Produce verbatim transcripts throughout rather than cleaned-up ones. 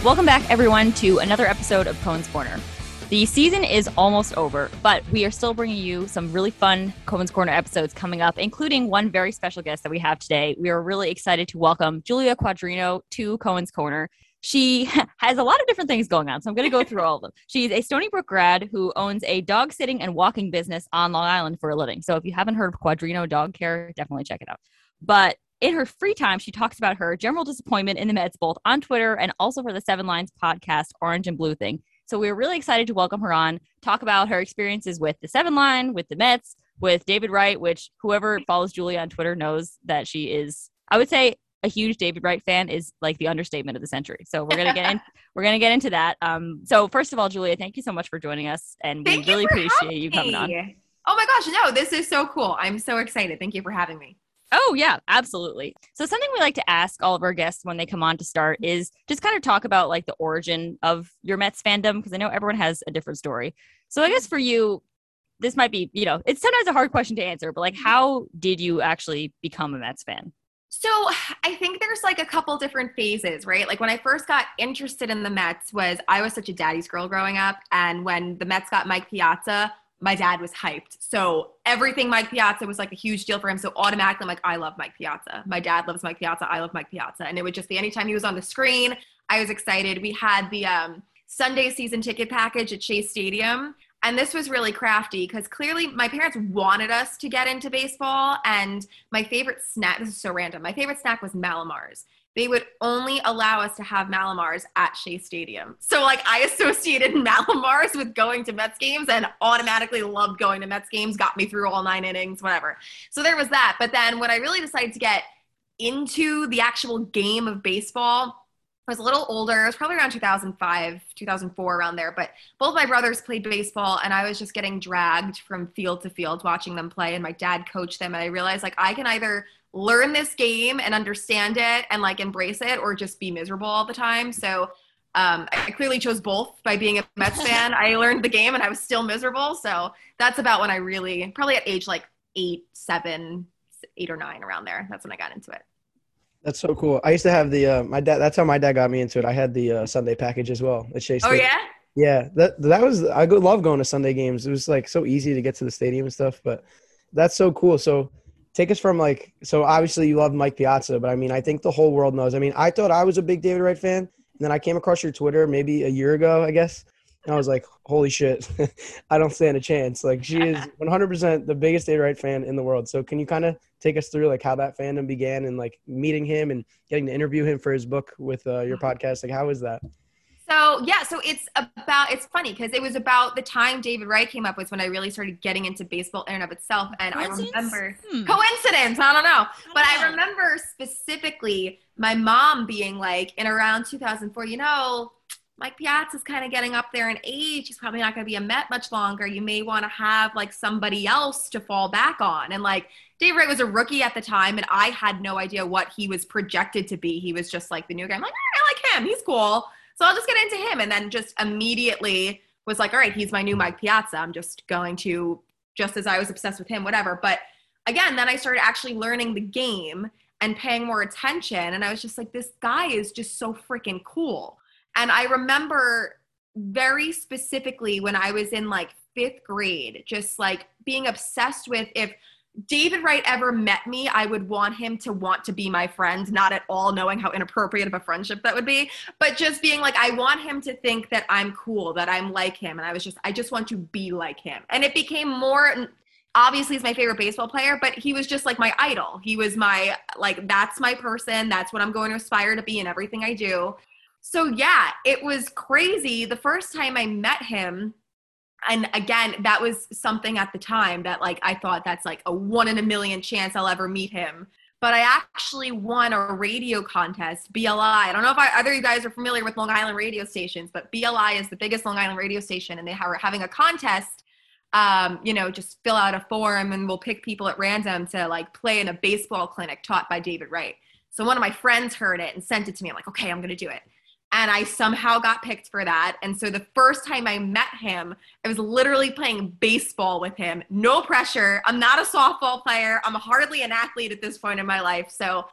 Welcome back, everyone, to another episode of Cohen's Corner. The season is almost over, but we are still bringing you some really fun Cohen's Corner episodes coming up, including one very special guest that we have today. We are really excited to welcome Julia Quadrino to Cohen's Corner. She has a lot of different things going on, so I'm going to go through all of them. She's a Stony Brook grad who owns a dog sitting and walking business on Long Island for a living. So if you haven't heard of Quadrino Dog Care, definitely check it out. But in her free time, she talks about her general disappointment in the Mets, both on Twitter and also for the Seven Lines podcast, Orange and Blue Thing. So we're really excited to welcome her on, talk about her experiences with the Seven Line, with the Mets, with David Wright, which whoever follows Julia on Twitter knows that she is, I would say, a huge David Wright fan is like the understatement of the century. So we're gonna get in, we're gonna get into that. Um, so first of all, Julia, thank you so much for joining us, and thank we really you appreciate you coming on. Oh my gosh, no, this is so cool. I'm so excited. Thank you for having me. Oh, yeah, absolutely. So something we like to ask all of our guests when they come on to start is just kind of talk about like the origin of your Mets fandom, because I know everyone has a different story. So I guess for you, this might be, you know, it's sometimes a hard question to answer, but like, how did you actually become a Mets fan? So I think there's like a couple different phases, right? Like when I first got interested in the Mets was I was such a daddy's girl growing up. And when the Mets got Mike Piazza, my dad was hyped. So everything Mike Piazza was like a huge deal for him. So automatically I'm like, I love Mike Piazza. My dad loves Mike Piazza. I love Mike Piazza. And it would just be anytime he was on the screen, I was excited. We had the um, Sunday season ticket package at Shea Stadium. And this was really crafty because clearly my parents wanted us to get into baseball. And my favorite snack, this is so random, my favorite snack was Malamars. They would only allow us to have Malamars at Shea Stadium. So like I associated Malamars with going to Mets games and automatically loved going to Mets games, got me through all nine innings, whatever. So there was that. But then when I really decided to get into the actual game of baseball, I was a little older. It was probably around two thousand five, two thousand four, around there. But both my brothers played baseball, and I was just getting dragged from field to field watching them play, and my dad coached them. And I realized, like, I can either learn this game and understand it and, like, embrace it or just be miserable all the time. So um, I clearly chose both by being a Mets fan. I learned the game, and I was still miserable. So that's about when I really, probably at age, like, eight, seven, eight or nine, around there. That's when I got into it. That's so cool. I used to have the uh, my dad. That's how my dad got me into it. I had the uh, Sunday package as well at Shea Stadium. Oh yeah. Yeah, that that was I go, love going to Sunday games. It was like so easy to get to the stadium and stuff. But that's so cool. So take us from like so obviously you love Mike Piazza, but I mean I think the whole world knows. I mean I thought I was a big David Wright fan, and then I came across your Twitter maybe a year ago, I guess. And I was like, holy shit, I don't stand a chance. Like, she is one hundred percent the biggest David Wright fan in the world. So can you kind of take us through, like, how that fandom began and, like, meeting him and getting to interview him for his book with uh, your podcast? Like, how was that? So, yeah, so it's about – it's funny because it was about the time David Wright came up was when I really started getting into baseball in and of itself. And I remember – hmm. Coincidence, I don't know. I don't but know. I remember specifically my mom being like, in around two thousand four, you know – Mike Piazza's kind of getting up there in age. He's probably not going to be a Met much longer. You may want to have like somebody else to fall back on. And like Dave Wright was a rookie at the time, and I had no idea what he was projected to be. He was just like the new guy. I'm like, I like him. He's cool. So I'll just get into him. And then just immediately was like, all right, he's my new Mike Piazza. I'm just going to, just as I was obsessed with him, whatever. But again, then I started actually learning the game and paying more attention. And I was just like, this guy is just so freaking cool. And I remember very specifically when I was in like fifth grade, just like being obsessed with if David Wright ever met me, I would want him to want to be my friend, not at all knowing how inappropriate of a friendship that would be, but just being like, I want him to think that I'm cool, that I'm like him. And I was just, I just want to be like him. And it became more, obviously he's my favorite baseball player, but he was just like my idol. He was my, like, that's my person. That's what I'm going to aspire to be in everything I do. So yeah, it was crazy. The first time I met him, and again, that was something at the time that like, I thought that's like a one in a million chance I'll ever meet him. But I actually won a radio contest, B L I. I don't know if I, either of you guys are familiar with Long Island radio stations, but B L I is the biggest Long Island radio station, and they are having a contest. Um, you know, just fill out a form and we'll pick people at random to like play in a baseball clinic taught by David Wright. So one of my friends heard it and sent it to me. I'm like, okay, I'm going to do it. And I somehow got picked for that. And so the first time I met him, I was literally playing baseball with him. No pressure. I'm not a softball player. I'm hardly an athlete at this point in my life. So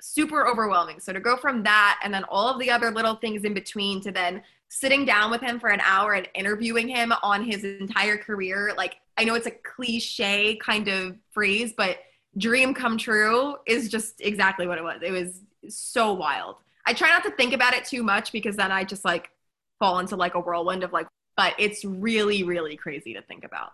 super overwhelming. So to go from that and then all of the other little things in between to then sitting down with him for an hour and interviewing him on his entire career, like, I know it's a cliche kind of phrase, but dream come true is just exactly what it was. It was so wild. I try not to think about it too much because then I just like fall into like a whirlwind of like, but it's really, really crazy to think about.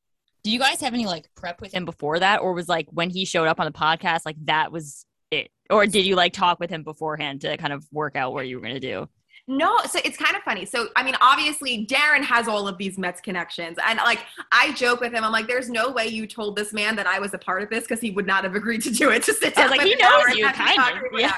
Do you guys have any like prep with him before that? Or was like when he showed up on the podcast, like that was it? Or did you like talk with him beforehand to kind of work out what you were going to do? No, so it's kind of funny. So, I mean, obviously, Darren has all of these Mets connections. And, like, I joke with him. I'm like, there's no way you told this man that I was a part of this because he would not have agreed to do it. To sit down like, with he knows you, kind of. Yeah.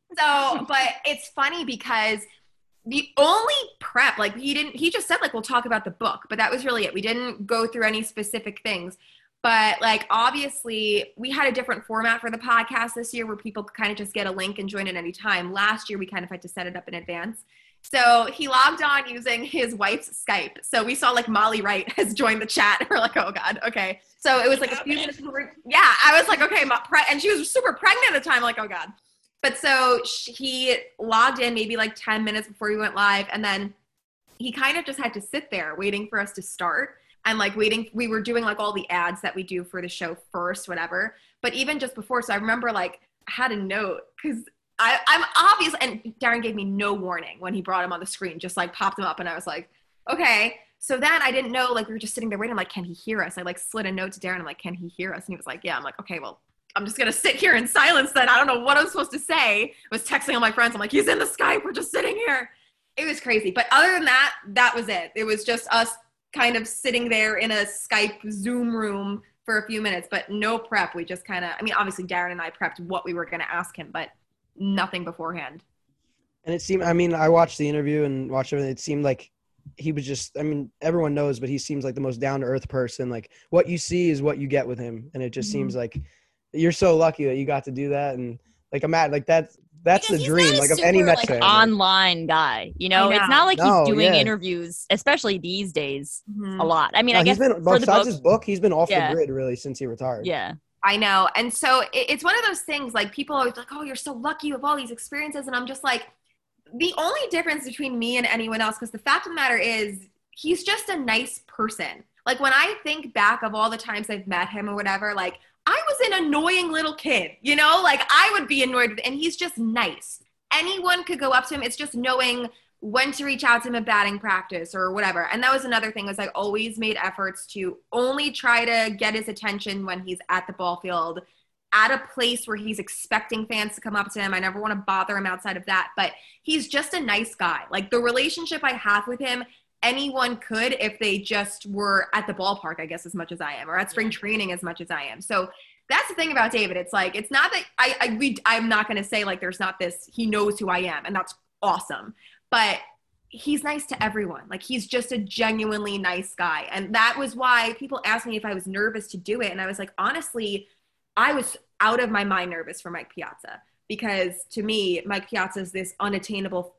So, but it's funny because the only prep, like, he didn't, he just said, like, we'll talk about the book. But that was really it. We didn't go through any specific things. But, like, obviously, we had a different format for the podcast this year where people could kind of just get a link and join at any time. Last year, we kind of had to set it up in advance. So he logged on using his wife's Skype. So we saw like Molly Wright has joined the chat. We're like, oh God, okay. So it was like a few minutes before. Yeah, I was like, okay, my pre- and she was super pregnant at the time. Like, oh God. But so she, he logged in maybe like ten minutes before we went live. And then he kind of just had to sit there waiting for us to start and like waiting. We were doing like all the ads that we do for the show first, whatever. But even just before, so I remember like I had a note because I, I'm obvious, and Darren gave me no warning when he brought him on the screen, just like popped him up, and I was like, okay. So then I didn't know, like we were just sitting there waiting. I'm like, can he hear us? I like slid a note to Darren. I'm like, can he hear us? And he was like, yeah. I'm like, okay, well, I'm just gonna sit here in silence then. I don't know what I'm supposed to say. I was texting all my friends. I'm like, he's in the Skype. We're just sitting here. It was crazy. But other than that, that was it. It was just us kind of sitting there in a Skype Zoom room for a few minutes, but no prep. We just kind of, I mean, obviously Darren and I prepped what we were going to ask him, but nothing beforehand. And it seemed, I mean, I watched the interview and watched everything. It seemed like he was just, I mean, everyone knows, but he seems like the most down to earth person. Like what you see is what you get with him. And it just mm-hmm. seems like you're so lucky that you got to do that. And like, I'm at like that's, that's because the dream, like of any Mets like, fan. Online guy, you know? know, it's not like no, he's doing yeah. interviews, especially these days, mm-hmm. a lot. I mean, no, I guess he's been, for besides the book, his book, he's been off yeah. the grid really since he retired. Yeah. I know. And so it, it's one of those things like people are always like, oh, you're so lucky you have all these experiences. And I'm just like, the only difference between me and anyone else, because the fact of the matter is he's just a nice person. Like when I think back of all the times I've met him or whatever, like I was an annoying little kid, you know, like I would be annoyed with, and he's just nice. Anyone could go up to him. It's just knowing when to reach out to him at batting practice or whatever. And that was another thing, was I always made efforts to only try to get his attention when he's at the ball field, at a place where he's expecting fans to come up to him. I never want to bother him outside of that, but he's just a nice guy. Like the relationship I have with him, anyone could if they just were at the ballpark, I guess, as much as I am, or at spring training as much as I am. So that's the thing about David. It's like, it's not that I, I we, I'm not going to say like, there's not this, he knows who I am, and that's awesome. But he's nice to everyone. Like he's just a genuinely nice guy. And that was why people asked me if I was nervous to do it. And I was like, honestly, I was out of my mind nervous for Mike Piazza, because to me, Mike Piazza is this unattainable.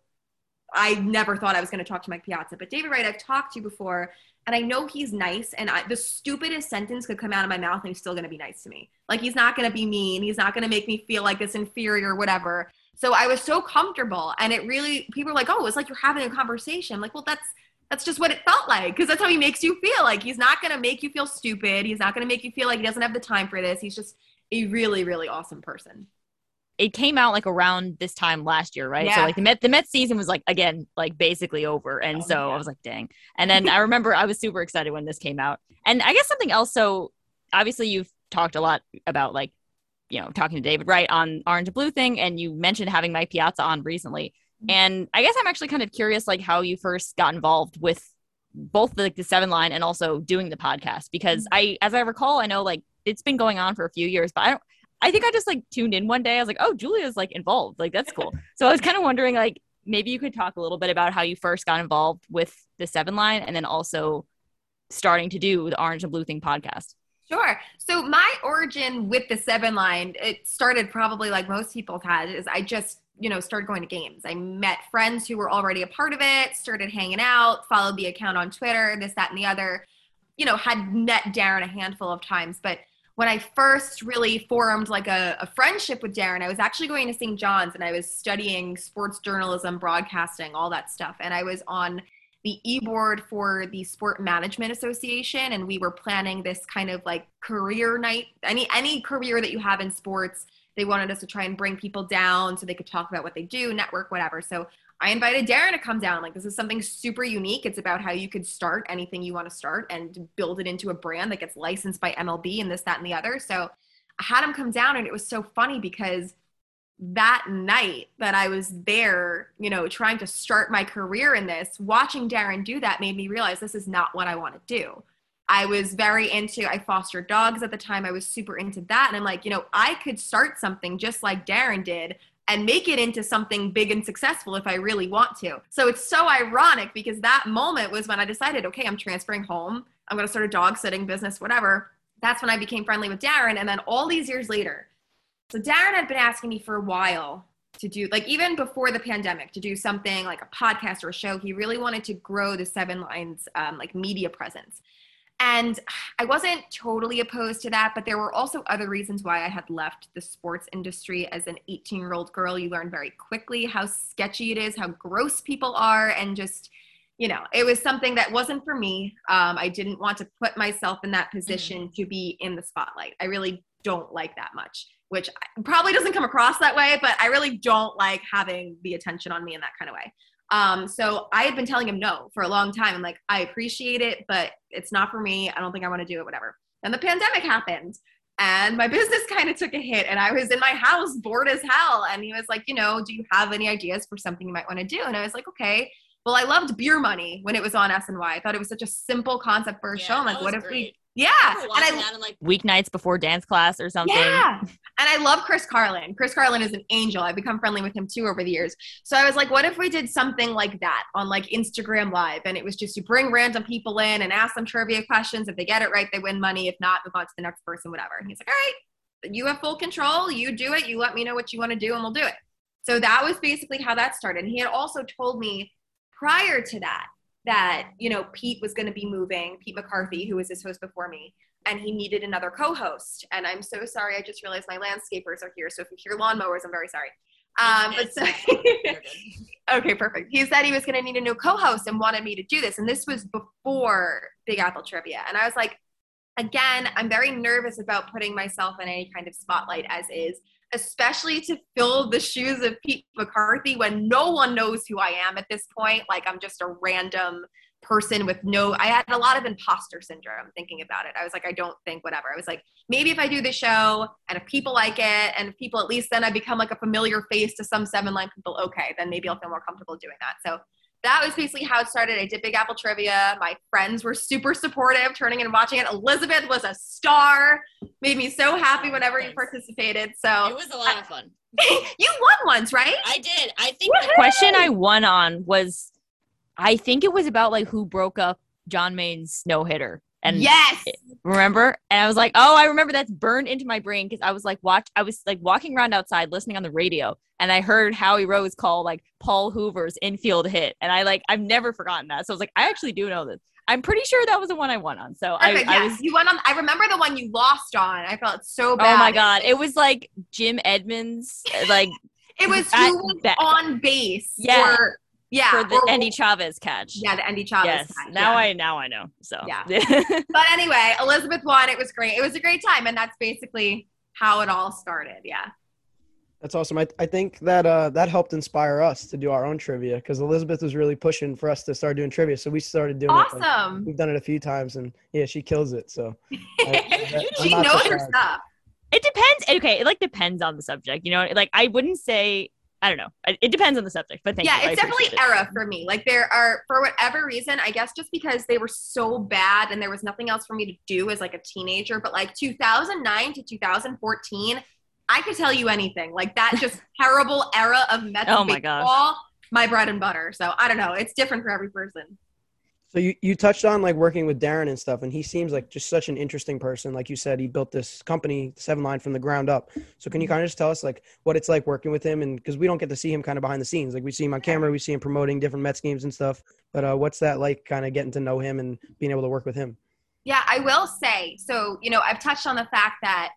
I never thought I was going to talk to Mike Piazza, but David Wright, I've talked to before, and I know he's nice. And I, the stupidest sentence could come out of my mouth and he's still going to be nice to me. Like he's not going to be mean. He's not going to make me feel like this inferior or whatever. So I was so comfortable, and it really, people were like, oh, it's like you're having a conversation. I'm like, well, that's, that's just what it felt like. Cause that's how he makes you feel. Like he's not going to make you feel stupid. He's not going to make you feel like he doesn't have the time for this. He's just a really, really awesome person. It came out like around this time last year, right? Yeah. So like the Met, the Mets season was like, again, like basically over. And oh, so yeah. I was like, dang. And then I remember I was super excited when this came out. And I guess something else. So obviously you've talked a lot about like, you know, talking to David Wright on Orange and Blue thing. And you mentioned having Mike Piazza on recently. And I guess I'm actually kind of curious, like how you first got involved with both the, like, the seven line and also doing the podcast, because I, as I recall, I know like it's been going on for a few years, but I don't, I think I just like tuned in one day. I was like, oh, Julia's like involved. Like, that's cool. So I was kind of wondering, like, maybe you could talk a little bit about how you first got involved with the seven line and then also starting to do the Orange and Blue Thing podcast. Sure. So my origin with the seven line, it started probably like most people's had, is I just, you know, started going to games. I met friends who were already a part of it, started hanging out, followed the account on Twitter, this, that, and the other, you know, had met Darren a handful of times. But when I first really formed like a, a friendship with Darren, I was actually going to Saint John's and I was studying sports journalism, broadcasting, all that stuff. And I was on the e-board for the Sport Management Association, and we were planning this kind of like career night. Any any career that you have in sports, they wanted us to try and bring people down so they could talk about what they do, network, whatever. So I invited Darren to come down. Like, this is something super unique. It's about how you could start anything you want to start and build it into a brand that gets licensed by M L B and this, that, and the other. So I had him come down, and it was so funny because that night that I was there, you know, trying to start my career in this, watching Darren do that made me realize this is not what I want to do. I was very into, I fostered dogs at the time. I was super into that. And I'm like, you know, I could start something just like Darren did and make it into something big and successful if I really want to. So it's so ironic because that moment was when I decided, okay, I'm transferring home. I'm going to start a dog sitting business, whatever. That's when I became friendly with Darren. And then all these years later, so Darren had been asking me for a while to do, like even before the pandemic, to do something like a podcast or a show. He really wanted to grow the Seven Lines um, like media presence. And I wasn't totally opposed to that, but there were also other reasons why I had left the sports industry. As an eighteen-year-old girl, you learn very quickly how sketchy it is, how gross people are, and just, you know, it was something that wasn't for me. Um, I didn't want to put myself in that position mm-hmm. to be in the spotlight. I really don't like that much, which probably doesn't come across that way, but I really don't like having the attention on me in that kind of way. Um, so I had been telling him no for a long time. I'm like, I appreciate it, but it's not for me. I don't think I want to do it, whatever. Then the pandemic happened and my business kind of took a hit and I was in my house bored as hell. And he was like, you know, do you have any ideas for something you might want to do? And I was like, okay. Well, I loved Beer Money when it was on S N Y. I thought it was such a simple concept for a yeah, show. I'm like, what if great. we, yeah. I and I, that and like, weeknights before dance class or something. Yeah. And I love Chris Carlin. Chris Carlin is an angel. I've become friendly with him too over the years. So I was like, what if we did something like that on like Instagram Live? And it was just you bring random people in and ask them trivia questions. If they get it right, they win money. If not, move on to the next person, whatever. And he's like, all right, you have full control. You do it. You let me know what you want to do and we'll do it. So that was basically how that started. And he had also told me prior to that, that, you know, Pete was going to be moving, Pete McCarthy, who was his host before me, and he needed another co-host. And I'm so sorry. I just realized my landscapers are here. So if you hear lawnmowers, I'm very sorry. Um, but so, okay, perfect. He said he was going to need a new co-host and wanted me to do this. And this was before Big Apple Trivia. And I was like, again, I'm very nervous about putting myself in any kind of spotlight as is, especially to fill the shoes of Pete McCarthy when no one knows who I am at this point. Like I'm just a random person with no, I had a lot of imposter syndrome thinking about it. I was like, I don't think whatever. I was like, maybe if I do the show and if people like it and if people, at least then I become like a familiar face to some Seven Line people, okay, then maybe I'll feel more comfortable doing that. So that was basically how it started. I did Big Apple Trivia. My friends were super supportive, turning in and watching it. Elizabeth was a star. Made me so happy whenever you participated. So it was a lot of fun. You won once, right? I did. I think the question I won on was, I think it was about like who broke up John Mayne's no hitter. And yes, remember? And I was like, oh, I remember. That's burned into my brain because I was like, watch. I was like walking around outside listening on the radio, and I heard Howie Rose call like Paul Hoover's infield hit, and I like I've never forgotten that. So I was like, I actually do know this. I'm pretty sure that was the one I won on. So I, Perfect, I yes. was. You won on. I remember the one you lost on. I felt so bad. Oh my god, it was like Jim Edmonds, like it was who was ba- on base. Yeah. Or, yeah, for the or, Andy Chavez catch. Yeah, the Andy Chavez yes. catch. Now yeah. I now I know. So yeah. But anyway, Elizabeth won. It was great. It was a great time, and that's basically how it all started. Yeah. That's awesome. I I think that uh that helped inspire us to do our own trivia because Elizabeth was really pushing for us to start doing trivia, so we started doing awesome. it. Awesome. We've done it a few times, and yeah, she kills it. So I, she knows her stuff. It depends. Okay, it like depends on the subject. You know, like I wouldn't say. I don't know. It depends on the subject, but thank yeah, you. it's definitely it. era for me. Like there are, for whatever reason, I guess just because they were so bad and there was nothing else for me to do as like a teenager, but like two thousand nine to two thousand fourteen, I could tell you anything. Like that just terrible era of Mets oh my baseball, gosh. my bread and butter. So I don't know. It's different for every person. So you, you touched on like working with Darren and stuff, and he seems like just such an interesting person. Like you said, he built this company, Seven Line, from the ground up. So can you kind of just tell us like what it's like working with him? And because we don't get to see him kind of behind the scenes, like we see him on camera, we see him promoting different Mets games and stuff. But uh, what's that like kind of getting to know him and being able to work with him? Yeah, I will say, so, you know, I've touched on the fact that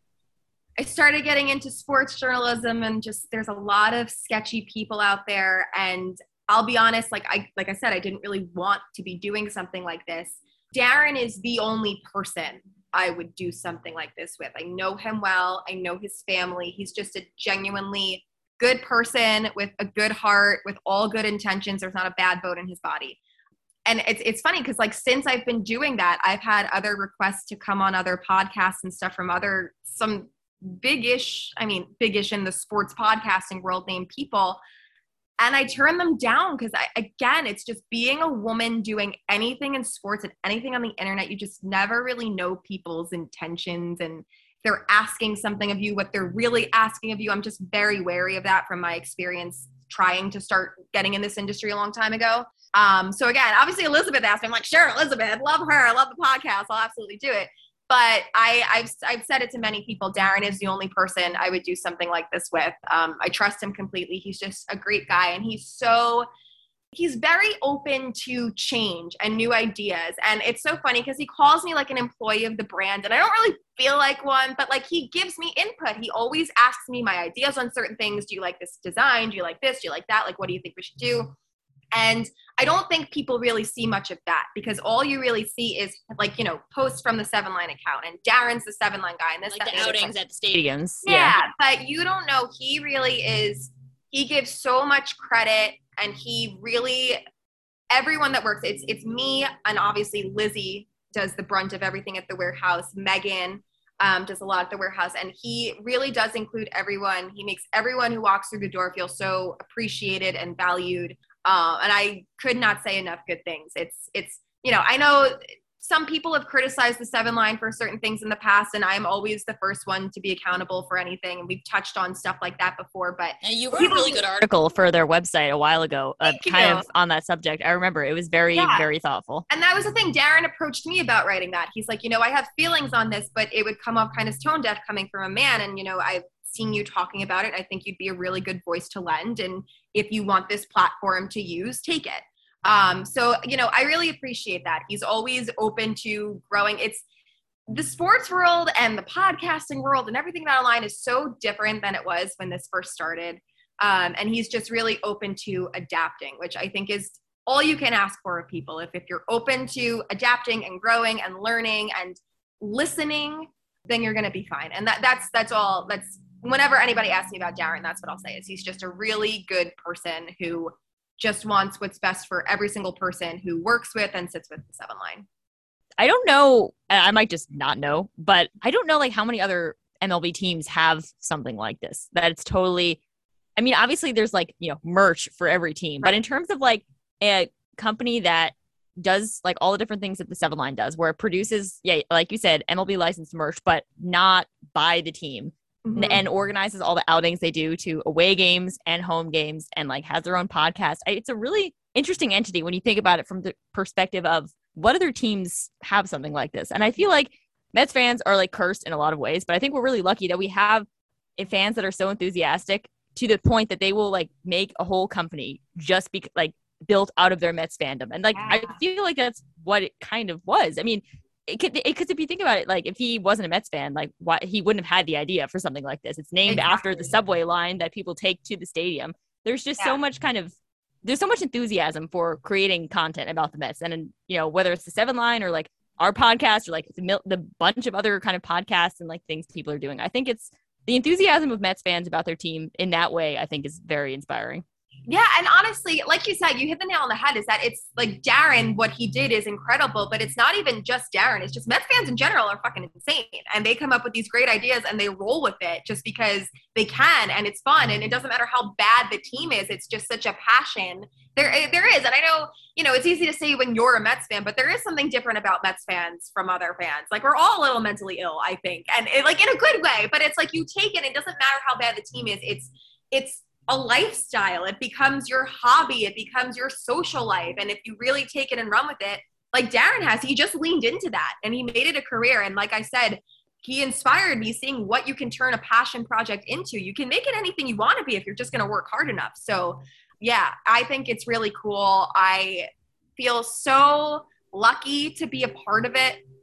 I started getting into sports journalism and just there's a lot of sketchy people out there. And I'll be honest, like I like I said, I didn't really want to be doing something like this. Darren is the only person I would do something like this with. I know him well. I know his family. He's just a genuinely good person with a good heart, with all good intentions. There's not a bad bone in his body. And it's it's funny because like since I've been doing that, I've had other requests to come on other podcasts and stuff from other some big-ish, I mean, big-ish in the sports podcasting world named people. And I turn them down because, I, again, it's just being a woman doing anything in sports and anything on the internet. You just never really know people's intentions and they're asking something of you, what they're really asking of you. I'm just very wary of that from my experience trying to start getting in this industry a long time ago. Um, so again, obviously Elizabeth asked me, I'm like, sure, Elizabeth, love her. I love the podcast. I'll absolutely do it. But I, I've, I've said it to many people. Darren is the only person I would do something like this with. Um, I trust him completely. He's just a great guy. And he's so, he's very open to change and new ideas. And it's so funny because he calls me like an employee of the brand. And I don't really feel like one, but like he gives me input. He always asks me my ideas on certain things. Do you like this design? Do you like this? Do you like that? Like, what do you think we should do? And I don't think people really see much of that because all you really see is like, you know, posts from the Seven Line account and Darren's the Seven Line guy and this, like that, the outings at the stadiums. Yeah, yeah, but you don't know. He really is, he gives so much credit and he really, everyone that works, it's, it's me and obviously Lizzie does the brunt of everything at the warehouse. Megan um, does a lot at the warehouse and he really does include everyone. He makes everyone who walks through the door feel so appreciated and valued. Um, and I could not say enough good things. It's, it's, you know, I know some people have criticized the Seven Line for certain things in the past, and I'm always the first one to be accountable for anything. And we've touched on stuff like that before, but and you wrote a really good article for their website a while ago, uh, kind of on that subject. I remember it was very, yeah. very thoughtful. And that was the thing. Darren approached me about writing that. He's like, you know, I have feelings on this, but it would come off kind of tone deaf coming from a man. And, you know, I've seen you talking about it. I think you'd be a really good voice to lend. And if you want this platform to use, take it. Um, so, you know, I really appreciate that. He's always open to growing. It's the sports world and the podcasting world and everything that online is so different than it was when this first started. Um, and he's just really open to adapting, which I think is all you can ask for of people. If, if you're open to adapting and growing and learning and listening, then you're going to be fine. And that, that's, that's all that's, whenever anybody asks me about Darren, that's what I'll say is he's just a really good person who just wants what's best for every single person who works with and sits with the Seven Line. I don't know. I might just not know, but I don't know like how many other M L B teams have something like this, that it's totally, I mean, obviously there's like, you know, merch for every team, right. But in terms of like a company that does like all the different things that the Seven Line does, where it produces, yeah, like you said, M L B licensed merch, but not by the team. Mm-hmm. And organizes all the outings they do to away games and home games and like has their own podcast. It's a really interesting entity when you think about it from the perspective of what other teams have something like this. And I feel like Mets fans are like cursed in a lot of ways, but I think we're really lucky that we have fans that are so enthusiastic to the point that they will like make a whole company just be like built out of their Mets fandom. And like, yeah. I feel like that's what it kind of was. I mean, It could, it could, if you think about it, like if he wasn't a Mets fan, like why he wouldn't have had the idea for something like this. It's named exactly. after the subway line that people take to the stadium. There's just yeah. so much kind of, there's so much enthusiasm for creating content about the Mets. And, and you know, whether it's the Seven Line or like our podcast or like the, the bunch of other kind of podcasts and like things people are doing. I think it's the enthusiasm of Mets fans about their team in that way, I think is very inspiring. Yeah, and honestly, like you said, you hit the nail on the head, is that it's like Darren, what he did is incredible, but it's not even just Darren. It's just Mets fans in general are fucking insane. And they come up with these great ideas and they roll with it just because they can and it's fun. And it doesn't matter how bad the team is. It's just such a passion. There, there is. And I know, you know, it's easy to say when you're a Mets fan, but there is something different about Mets fans from other fans. Like we're all a little mentally ill, I think. And it, like in a good way, but it's like you take it. It doesn't matter how bad the team is. It's, it's, a lifestyle. It becomes your hobby. It becomes your social life. And if you really take it and run with it, like Darren has, he just leaned into that and he made it a career. And like I said, he inspired me seeing what you can turn a passion project into. You can make it anything you want to be if you're just going to work hard enough. So yeah, I think it's really cool. I feel so lucky to be a part of it.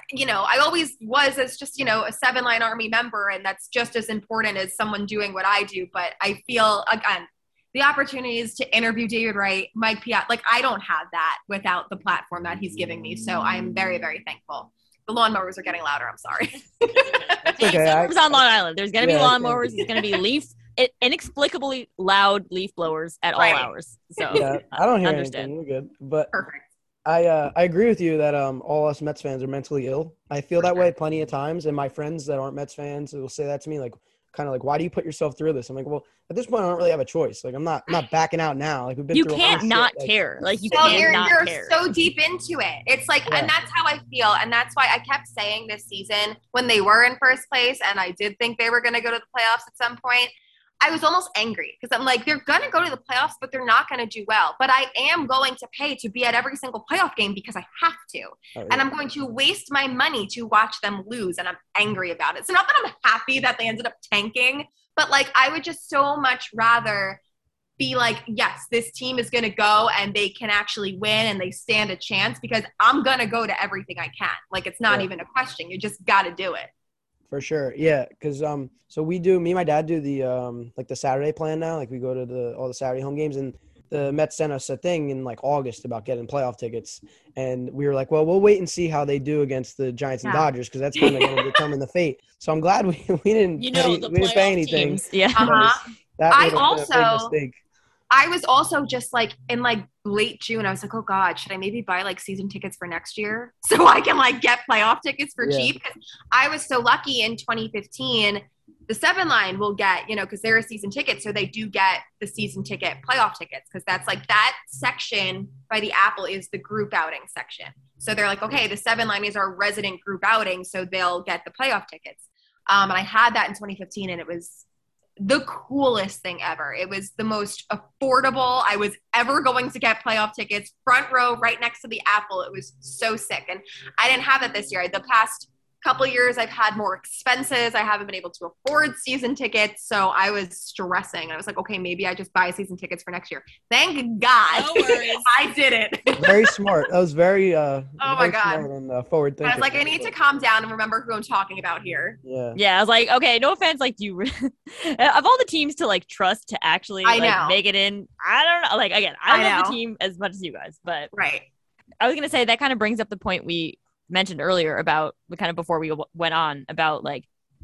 you know, I always was as just, you know, a seven line Army member, and that's just as important as someone doing what I do. But I feel, again, the opportunities to interview David Wright, Mike Piazza, like I don't have that without the platform that he's giving me. So I'm very, very thankful. The lawnmowers are getting louder. I'm sorry. It's okay. I, on Long Island. There's going to yeah, be lawnmowers. There's going to be leaf, inexplicably loud leaf blowers at Right. all hours. So yeah, I don't hear understand. anything. We're good. But Perfect. I uh, I agree with you that um all us Mets fans are mentally ill. I feel that way plenty of times, and my friends that aren't Mets fans will say that to me, like kind of like, why do you put yourself through this? I'm like, well, at this point, I don't really have a choice. Like, I'm not I'm not backing out now. Like, we've been You through a lot can't of not shit. Like, care. Like you Well, can't you're, not you're care. so deep into it. It's like, Yeah. and that's how I feel. And that's why I kept saying this season when they were in first place, and I did think they were going to go to the playoffs at some point, I was almost angry because I'm like, they're going to go to the playoffs, but they're not going to do well. But I am going to pay to be at every single playoff game because I have to. Oh, yeah. And I'm going to waste my money to watch them lose. And I'm angry about it. So not that I'm happy that they ended up tanking, but like, I would just so much rather be like, yes, this team is going to go and they can actually win and they stand a chance because I'm going to go to everything I can. Like, it's not Yeah. even a question. You just got to do it. For sure. Yeah. Cause, um, so we do, me and my dad do the, um, like the Saturday plan now. Like we go to the, all the Saturday home games, and the Mets sent us a thing in like August about getting playoff tickets. And we were like, well, we'll wait and see how they do against the Giants and Yeah. Dodgers, cause that's kind of going to determine the fate. So I'm glad we, we didn't, You know, pay, the we didn't pay playoff anything. teams. Yeah. Uh-huh. That I would have been a also- big mistake. I was also just like in like late June, I was like, oh God, should I maybe buy like season tickets for next year so I can like get playoff tickets for Yeah. cheap? Because I was so lucky in twenty fifteen, the seven line will get, you know, because they're a season ticket. So they do get the season ticket playoff tickets because that's like that section by the Apple is the group outing section. So they're like, okay, the seven line is our resident group outing. So they'll get the playoff tickets. Um, and I had that in twenty fifteen, and it was the coolest thing ever. It was the most affordable I was ever going to get playoff tickets, front row right next to the Apple. It was so sick. And I didn't have that this year. The past couple years I've had more expenses. I haven't been able to afford season tickets. So I was stressing. I was like, okay, maybe I just buy season tickets for next year. Thank God. No worries. I did it. Very smart. That was very, uh, Oh my very God. smart and uh, forward thinking. I was like, I need to calm down and remember who I'm talking about here. Yeah. Yeah, I was like, okay, no offense, like, do you re- of all the teams to like trust to actually I like know. make it in? I don't know. Like, again, I, I love the know. team as much as you guys, but Right. I was gonna say that kind of brings up the point we mentioned earlier about the kind of before we w- went on about like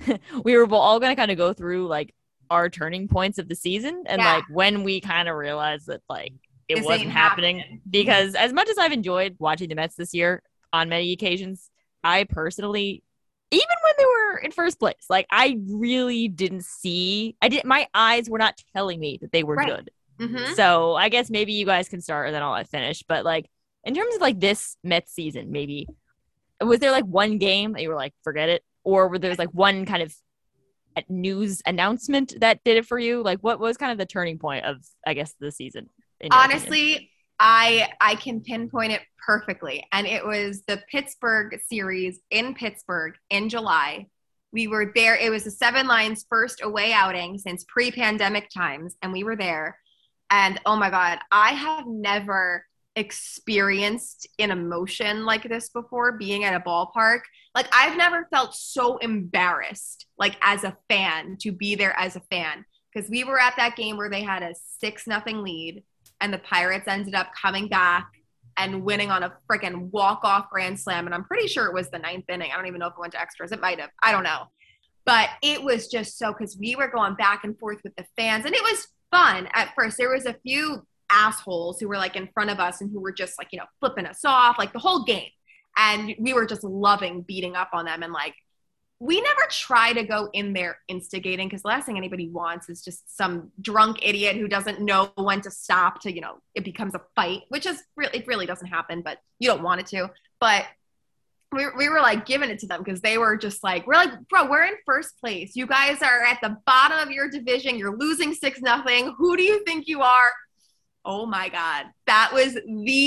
we were all gonna kind of go through like our turning points of the season and Yeah. like when we kind of realized that like it This wasn't ain't happening happening. because as much as I've enjoyed watching the Mets this year on many occasions, I personally, even when they were in first place, like I really didn't see, I didn't, my eyes were not telling me that they were Right. good. Mm-hmm. So I guess maybe you guys can start and then I'll finish. But like in terms of like this Mets season, maybe was there like one game that you were like, forget it? Or were there like one kind of a news announcement that did it for you? Like what was kind of the turning point of, I guess, the season? in your opinion? Honestly, I I can pinpoint it perfectly. And it was the Pittsburgh series in Pittsburgh in July. We were there. It was the Seven Lines' first away outing since pre-pandemic times. And we were there. And oh my God, I have never experienced an emotion like this before being at a ballpark. Like I've never felt so embarrassed, like as a fan, to be there as a fan. Because we were at that game where they had a six nothing lead and the Pirates ended up coming back and winning on a freaking walk-off grand slam. And I'm pretty sure it was the ninth inning. I don't even know if it went to extras. It might have. I don't know. But it was just so, because we were going back and forth with the fans. And it was fun at first. There was a few assholes who were like in front of us and who were just like, you know, flipping us off like the whole game. And we were just loving beating up on them. And like, we never try to go in there instigating, because the last thing anybody wants is just some drunk idiot who doesn't know when to stop to, you know, it becomes a fight, which is really, it really doesn't happen, but you don't want it to. But we, we were like giving it to them because they were just like, we're like, bro, we're in first place. You guys are at the bottom of your division. You're losing six nothing. Who do you think you are? Oh my God. That was the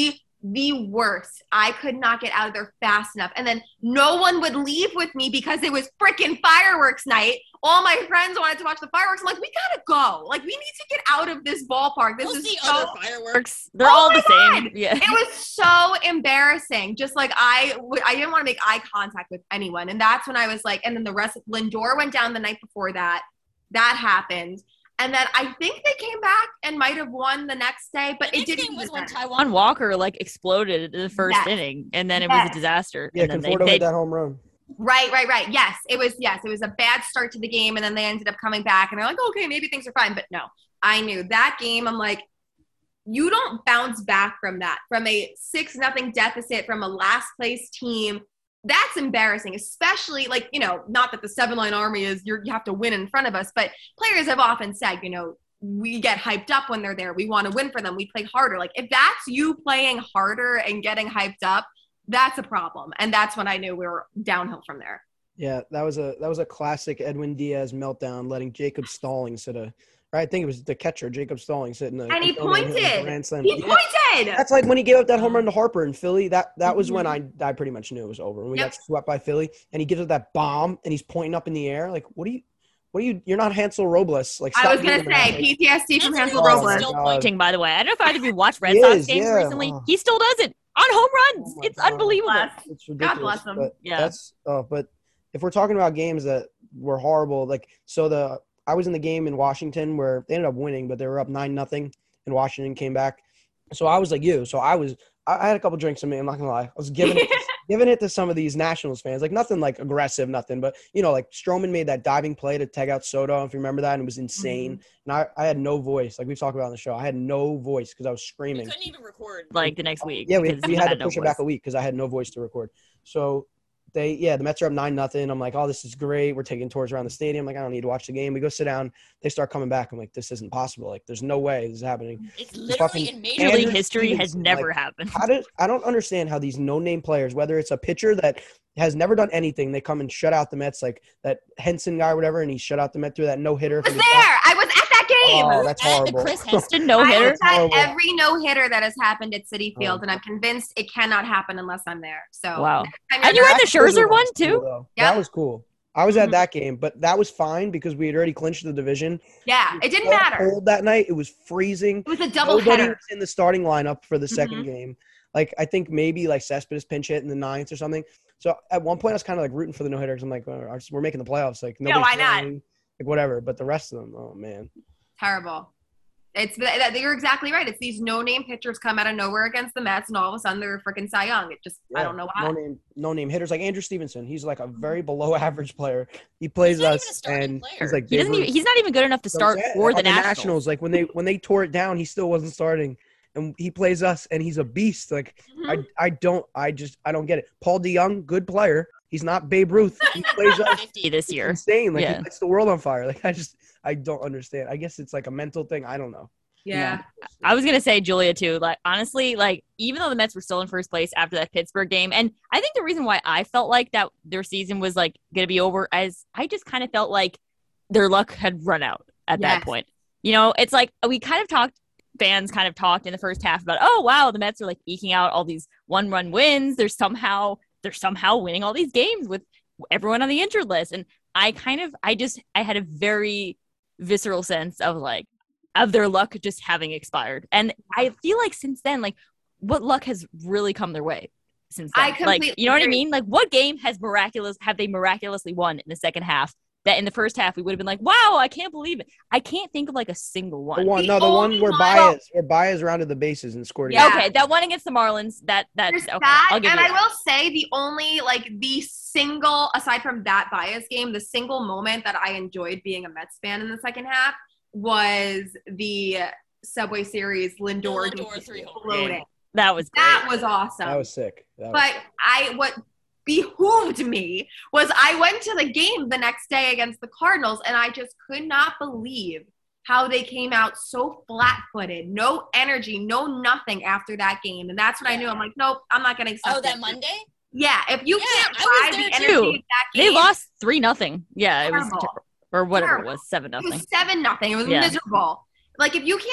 the worst. I could not get out of there fast enough. And then no one would leave with me because it was freaking fireworks night. All my friends wanted to watch the fireworks. I'm like, we gotta go. Like, we need to get out of this ballpark. This we'll is see so- other fireworks. They're oh all the God. same. Yeah. It was so embarrassing. Just like I, w- I didn't want to make eye contact with anyone. And that's when I was like, and then the rest, Lindor went down the night before that. That happened. And then I think they came back and might have won the next day, but the it didn't. Was when Taijuan Walker like exploded in the first yes. inning, and then it yes. was a disaster. Yeah, and then Conforto they, hit they, that home run. Right, right, right. Yes, it was. Yes, it was a bad start to the game, and then they ended up coming back, and they're like, okay, maybe things are fine. But no, I knew that game. I'm like, you don't bounce back from that, from a six nothing deficit from a last place team. That's embarrassing, especially like, you know, not that the seven line army is you're, you have to win in front of us, but players have often said, you know, we get hyped up when they're there. We want to win for them. We play harder. Like if that's you playing harder and getting hyped up, that's a problem. And that's when I knew we were downhill from there. Yeah, that was a that was a classic Edwin Diaz meltdown, letting Jacob Stallings hit a. I think it was the catcher, Jacob Stallings, hitting a. And he pointed. He yeah. pointed. That's like when he gave up that home run to Harper in Philly. That that was mm-hmm. when I I pretty much knew it was over. When we yep. got swept by Philly, and he gives up that bomb, and he's pointing up in the air. Like, what are you? What are you? You're not Hansel Robles. Like, I was gonna say P T S D from Hansel oh Robles. Still pointing, by the way. I don't know if either of you watched Red he Sox is, games yeah. recently. Oh. He still does it on home runs. Oh it's God. unbelievable. It's ridiculous. God bless him. But yeah. That's. Oh, but if we're talking about games that were horrible, like so the. I was in the game in Washington where they ended up winning, but they were up nine nothing, and Washington came back. So I was like you. So I was I, I had a couple drinks in me. I'm not gonna lie. I was giving it to, giving it to some of these Nationals fans. Like nothing like aggressive, nothing. But you know, like Stroman made that diving play to tag out Soto, if you remember that, and it was insane. Mm-hmm. And I, I had no voice. Like we've talked about on the show, I had no voice because I was screaming. We couldn't even record like the next week. Yeah, we, we had to no push voice. it back a week because I had no voice to record. So. They yeah, the Mets are up nine nothing. I'm like, oh, this is great. We're taking tours around the stadium. Like, I don't need to watch the game. We go sit down. They start coming back. I'm like, this isn't possible. Like, there's no way this is happening. It's literally in Major League history has never like, happened. How did I don't understand how these no-name players, whether it's a pitcher that has never done anything, they come and shut out the Mets, like that Henson guy or whatever, and he shut out the Mets through that no-hitter. I was there. I was at that game. Oh, that's horrible. The Chris Heston no-hitter. I've had every no-hitter that has happened at Citi Field, oh. and I'm convinced it cannot happen unless I'm there. So wow. And you were at the Scherzer one too? Cool, yep. That was cool. I was at that game, but that was fine because we had already clinched the division. Yeah, it didn't so matter. Cold that night. It was freezing. It was a double Nobody header. was in the starting lineup for the second mm-hmm. game. Like, I think maybe like Cespedes pinch hit in the ninth or something. So at one point I was kind of like rooting for the no-hitter because I'm like, oh, we're making the playoffs. Like, no, why not? Like, whatever. But the rest of them, oh, man. Terrible. It's you're exactly right. It's these no-name pitchers come out of nowhere against the Mets, and all of a sudden they're freaking Cy Young. It just yeah, I don't know why. No name, no name hitters like Andrew Stevenson. He's like a very below average player. He plays us, and player. he's like he doesn't even, he's not even good enough to start so, for the, the Nationals. Nationals. Like when they when they tore it down, he still wasn't starting, and he plays us, and he's a beast. Like mm-hmm. I I don't I just I don't get it. Paul DeYoung, good player. He's not Babe Ruth. He plays us fifty this year. It's insane. Like yeah. he lights the world on fire. Like I just I don't understand. I guess it's like a mental thing. I don't know. Yeah. yeah. I was going to say Julia too. Like, honestly, like, even though the Mets were still in first place after that Pittsburgh game, and I think the reason why I felt like that their season was like going to be over as I just kind of felt like their luck had run out at yes. that point. You know, it's like we kind of talked, fans kind of talked in the first half about, oh, wow, the Mets are like eking out all these one run wins. They're somehow, they're somehow winning all these games with everyone on the injured list. And I kind of, I just, I had a very visceral sense of like, of their luck just having expired. And I feel like since then, like, what luck has really come their way since then? I completely like, you know what agree. I mean? Like, what game has miraculous, have they miraculously won in the second half that in the first half we would have been like, wow, I can't believe it. I can't think of like a single one. The one, the no, the one where one, Baez, where Baez rounded the bases and scored. Yeah, okay, that one against the Marlins, that, that, There's okay, that, I'll give and you I that. will say the only, like, the single, aside from that Baez game, the single moment that I enjoyed being a Mets fan in the second half was the Subway Series Lindor, Lindor three floating. That was great. That was awesome. That was sick. That was but sick. I what behooved me was I went to the game the next day against the Cardinals, and I just could not believe how they came out so flat-footed, no energy, no nothing after that game. And that's when yeah. I knew. I'm like, nope, I'm not going to accept Oh, that it. Monday? Yeah, if you yeah, can't buy the energy too. of that game. They lost three nothing. Yeah, terrible. it was ter- or whatever terrible. it was, seven nothing. It was seven nothing. It was yeah. miserable. Like, if you can't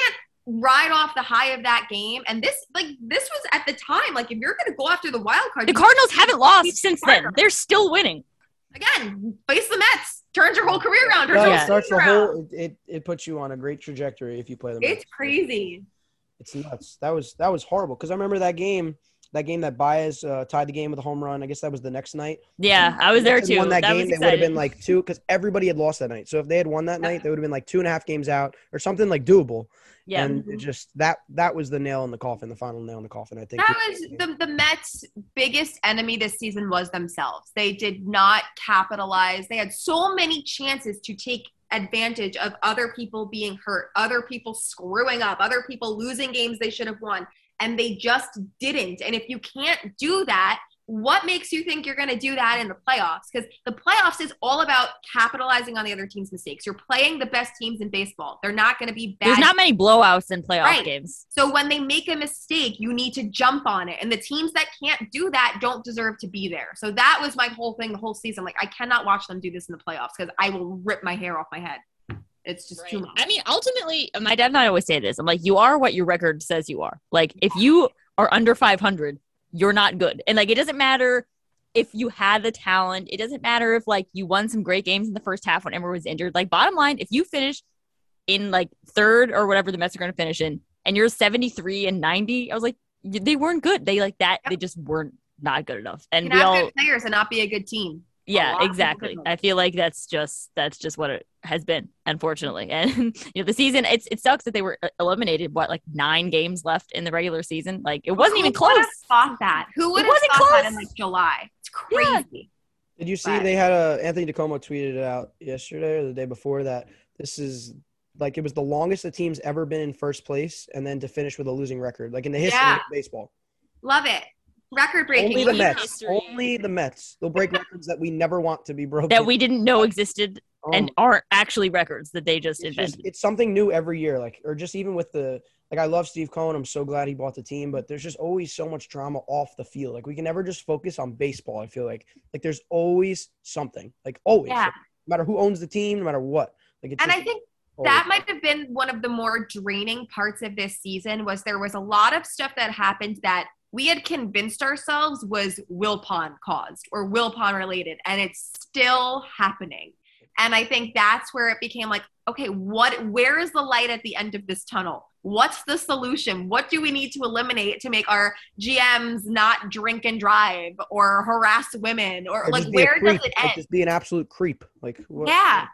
ride off the high of that game. And this, like, this was at the time, like, if you're going to go after the wild card, the Cardinals haven't lost since then. They're still winning. Again, face the Mets. Turns your whole career around. No, it starts the whole. It, it it puts you on a great trajectory if you play the Mets. It's crazy. It's nuts. That was that was horrible because I remember that game. That game that Baez uh, tied the game with a home run. I guess that was the next night. Yeah, I was there too. Won that, that game, they would have been like two because everybody had lost that night. So if they had won that night, they would have been like two and a half games out or something like doable. Yeah, and it just that that was the nail in the coffin, the final nail in the coffin. I think that was the the Mets' biggest enemy this season was themselves. They did not capitalize. They had so many chances to take advantage of other people being hurt, other people screwing up, other people losing games they should have won. And they just didn't. And if you can't do that, what makes you think you're going to do that in the playoffs? Because the playoffs is all about capitalizing on the other team's mistakes. You're playing the best teams in baseball. They're not going to be bad. There's not many blowouts in playoff right. games. So when they make a mistake, you need to jump on it. And the teams that can't do that don't deserve to be there. So that was my whole thing the whole season. Like, I cannot watch them do this in the playoffs because I will rip my hair off my head. It's just right. too much. I mean, ultimately, my dad and I always say this. I'm like, you are what your record says you are. Like, if you are under five hundred, you're not good. And, like, it doesn't matter if you had the talent. It doesn't matter if, like, you won some great games in the first half when everyone was injured. Like, bottom line, if you finish in, like, third or whatever the Mets are going to finish in, and you're seventy-three and ninety, I was like, they weren't good. They, like, that, yep. they just weren't not good enough. And you we can have all, good players and not be a good team. Yeah, exactly. I feel like that's just that's just what it has been, unfortunately. And you know, the season it's it sucks that they were eliminated. What, like nine games left in the regular season? Like it wasn't Who even close. Who would have thought that? Who would have thought close. that in like July? It's crazy. Yeah. Did you see but. they had a Anthony DeComo tweeted it out yesterday or the day before that this is like it was the longest the team's ever been in first place and then to finish with a losing record, like in the history yeah. of baseball. Love it. Record breaking. Only the Mets. History. Only the Mets. They'll break records that we never want to be broken. That we didn't know existed um, and aren't actually records that they just it's invented. Just, it's something new every year. Like, or just even with the, like, I love Steve Cohen. I'm so glad he bought the team, but there's just always so much drama off the field. Like, we can never just focus on baseball. I feel like, like there's always something, like always, yeah. like, no matter who owns the team, no matter what. Like, it's and just, I think that might have been one of the more draining parts of this season was there was a lot of stuff that happened that we had convinced ourselves was Wilpon caused or Wilpon related, and it's still happening. And I think that's where it became like, okay, what? Where is the light at the end of this tunnel? What's the solution? What do we need to eliminate to make our G Ms not drink and drive or harass women or, or like where does it end? Like just be an absolute creep. Like what? Yeah.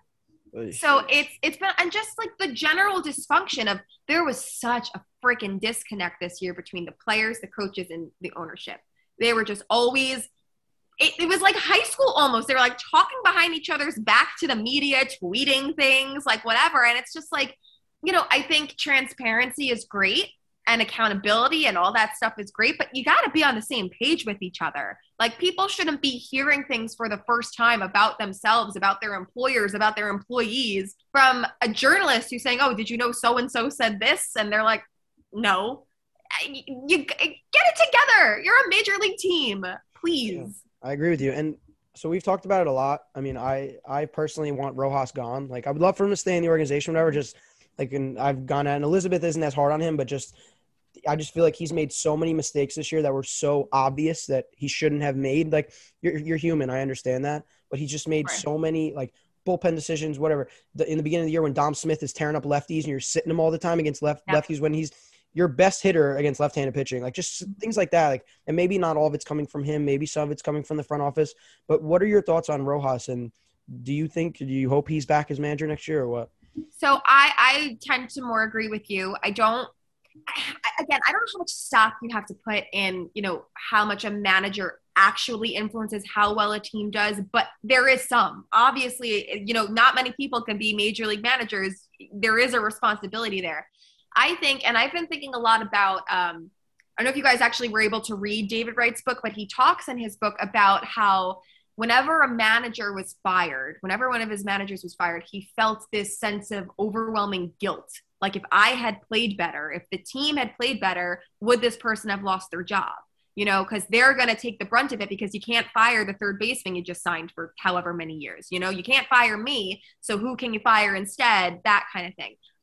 So it's it's been and just like the general dysfunction of there was such a freaking disconnect this year between the players, the coaches, and the ownership. They were just always it, it was like high school almost. They were like talking behind each other's back to the media, tweeting things, like whatever. And it's just like, you know, I think transparency is great and accountability and all that stuff is great, but you got to be on the same page with each other. Like people shouldn't be hearing things for the first time about themselves, about their employers, about their employees from a journalist who's saying, oh, did you know so-and-so said this? And they're like, no, you, you get it together. You're a major league team, please. Yeah, I agree with you. And so we've talked about it a lot. I mean, I, I personally want Rojas gone. Like I would love for him to stay in the organization, whatever, just like, and I've gone at, and Elizabeth isn't as hard on him, but just, I just feel like he's made so many mistakes this year that were so obvious that he shouldn't have made. Like you're you're human, I understand that, but he's just made right. so many like bullpen decisions, whatever. The, in the beginning of the year when Dom Smith is tearing up lefties and you're sitting him all the time against left yeah. lefties when he's your best hitter against left-handed pitching, like just things like that. Like, and maybe not all of it's coming from him, maybe some of it's coming from the front office. But what are your thoughts on Rojas? And do you think, do you hope he's back as manager next year or what? So I I tend to more agree with you. I don't. I, again, I don't know how much stock you have to put in, you know, how much a manager actually influences how well a team does, but there is some. Obviously, you know, not many people can be major league managers. There is a responsibility there. I think, and I've been thinking a lot about, um, I don't know if you guys actually were able to read David Wright's book, but he talks in his book about how whenever a manager was fired, whenever one of his managers was fired, he felt this sense of overwhelming guilt. Like if I had played better, if the team had played better, would this person have lost their job? You know, because they're going to take the brunt of it because you can't fire the third baseman you just signed for however many years. You know, you can't fire me. So who can you fire instead? That kind of thing.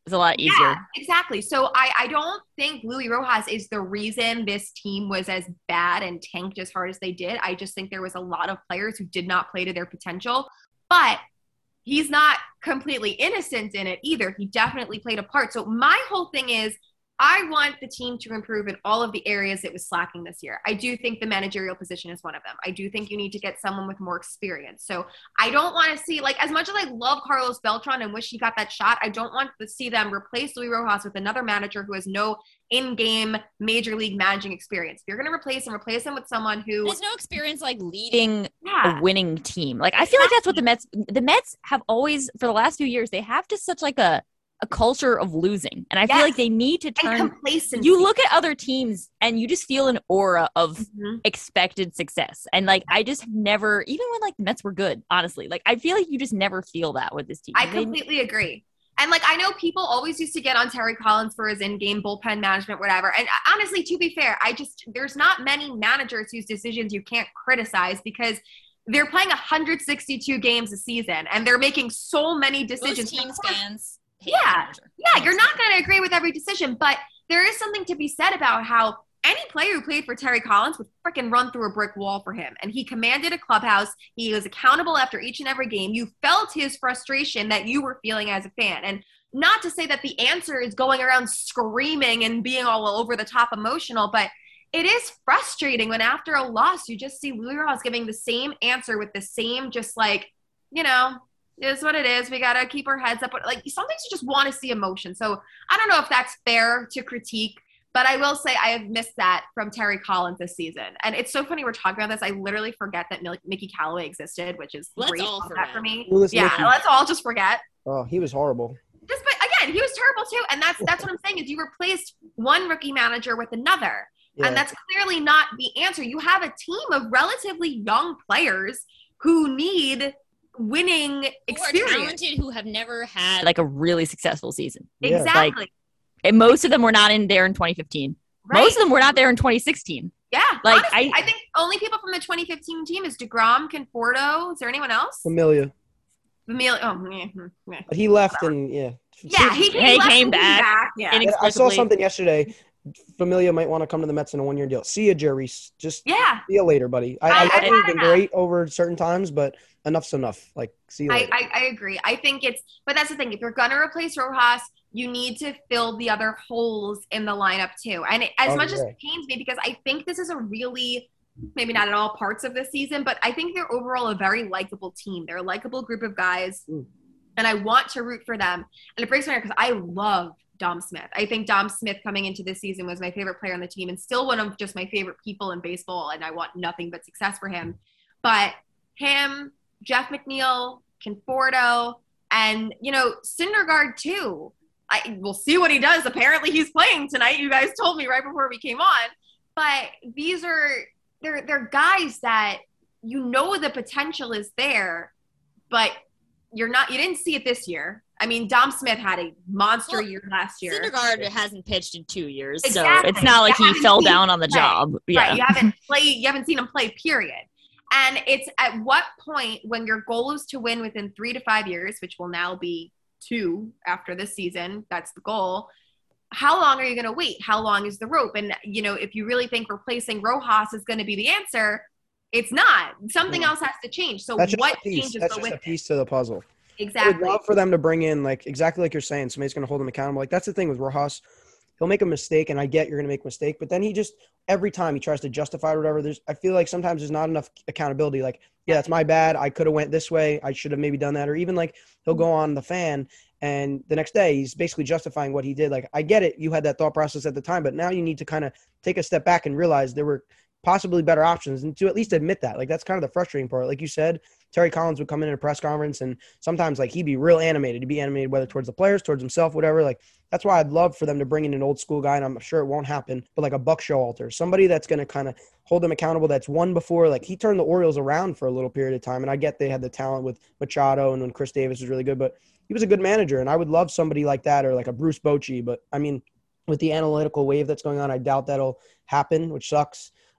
It's a lot easier. Yeah, exactly. So I, I don't think Luis Rojas is the reason this team was as bad and tanked as hard as they did. I just think there was a lot of players who did not play to their potential. But he's not completely innocent in it either. He definitely played a part. So my whole thing is, I want the team to improve in all of the areas it was slacking this year. I do think the managerial position is one of them. I do think you need to get someone with more experience. So I don't want to see, like, as much as I love Carlos Beltran and wish he got that shot, I don't want to see them replace Luis Rojas with another manager who has no in-game major league managing experience. If you're going to replace him, replace him with someone who has no experience, like, leading yeah. a winning team. Like, I feel like that's what the Mets, the Mets have always, for the last few years, they have just such like a, a culture of losing. And I yes. feel like they need to turn complacency. You look at other teams and you just feel an aura of mm-hmm. expected success. And like, I just never, even when like the Mets were good, honestly, like I feel like you just never feel that with this team. I completely they, agree. And like, I know people always used to get on Terry Collins for his in-game bullpen management, whatever. And honestly, to be fair, I just, there's not many managers whose decisions you can't criticize because they're playing one hundred sixty-two games a season and they're making so many decisions. Most teams fans. Yeah. Yeah. You're not going to agree with every decision, but there is something to be said about how any player who played for Terry Collins would freaking run through a brick wall for him. And he commanded a clubhouse. He was accountable after each and every game. You felt his frustration that you were feeling as a fan. And not to say that the answer is going around screaming and being all over the top emotional, but it is frustrating when after a loss, you just see Luis Rojas giving the same answer with the same, just like, you know, it is what it is. We got to keep our heads up. Like, sometimes you just want to see emotion. So I don't know if that's fair to critique, but I will say I have missed that from Terry Collins this season. And it's so funny we're talking about this. I literally forget that Mickey Callaway existed, which is let's great all that for me. Well, yeah, Mickey. Let's all just forget. Oh, he was horrible. Just, but again, he was terrible too. And that's that's what I'm saying is you replaced one rookie manager with another. Yeah. And that's clearly not the answer. You have a team of relatively young players who need – winning experience. Who are talented, who have never had like a really successful season. Exactly. Like, and most of them were not in there in twenty fifteen. Right. Most of them were not there in twenty sixteen. Yeah. Like honestly, I, I think only people from the twenty fifteen team is DeGrom, Conforto. Is there anyone else? Familia. Familia. Oh, yeah. yeah. But he left and yeah. Yeah, he, he, he left came back. back. Yeah. I saw something yesterday. Familia might want to come to the Mets in a one-year deal. See you, Jerry. Just yeah. see you later, buddy. I, I, I love him. He's been great over certain times, but enough's enough. Like, see you later. I, I, I agree. I think it's – but that's the thing. If you're going to replace Rojas, you need to fill the other holes in the lineup too. And it, as oh, much yeah. as it pains me, because I think this is a really – maybe not at all parts of this season, but I think they're overall a very likable team. They're a likable group of guys, mm. and I want to root for them. And it breaks my heart because I love – Dom Smith. I think Dom Smith coming into this season was my favorite player on the team and still one of just my favorite people in baseball, and I want nothing but success for him. But him, Jeff McNeil, Conforto, and, you know, Syndergaard too. I, we'll see what he does. Apparently he's playing tonight. You guys told me right before we came on. But these are they're they're guys that you know the potential is there, but you're not you didn't see it this year. I mean, Dom Smith had a monster well, year last year. Syndergaard hasn't pitched in two years, exactly. so it's not like you he fell seen, down on the right, job. Yeah. Right. You haven't played. You haven't seen him play. Period. And it's at what point when your goal is to win within three to five years, which will now be two after this season. That's the goal. How long are you going to wait? How long is the rope? And you know, if you really think replacing Rojas is going to be the answer, it's not. Something yeah. else has to change. So That's what piece. changes That's go just with a piece it? to the puzzle. Exactly. I would love for them to bring in, like, exactly like you're saying, somebody's going to hold him accountable. Like, that's the thing with Rojas. He'll make a mistake, and I get you're going to make a mistake, but then he just, every time he tries to justify or whatever, there's, I feel like sometimes there's not enough accountability. Like, yeah, that's my bad. I could have went this way. I should have maybe done that. Or even, like, he'll go on the fan, and the next day he's basically justifying what he did. Like, I get it. You had that thought process at the time, but now you need to kind of take a step back and realize there were possibly better options and to at least admit that. Like, that's kind of the frustrating part. Like you said, Terry Collins would come in at a press conference and sometimes like he'd be real animated. He'd be animated whether towards the players, towards himself, whatever. Like, that's why I'd love for them to bring in an old school guy, and I'm sure it won't happen, but like a Buck Showalter, somebody that's going to kind of hold them accountable. That's won before. Like, he turned the Orioles around for a little period of time, and I get they had the talent with Machado and when Chris Davis was really good, but he was a good manager, and I would love somebody like that or like a Bruce Bochy. But I mean, with the analytical wave that's going on, I doubt that'll happen, which sucks.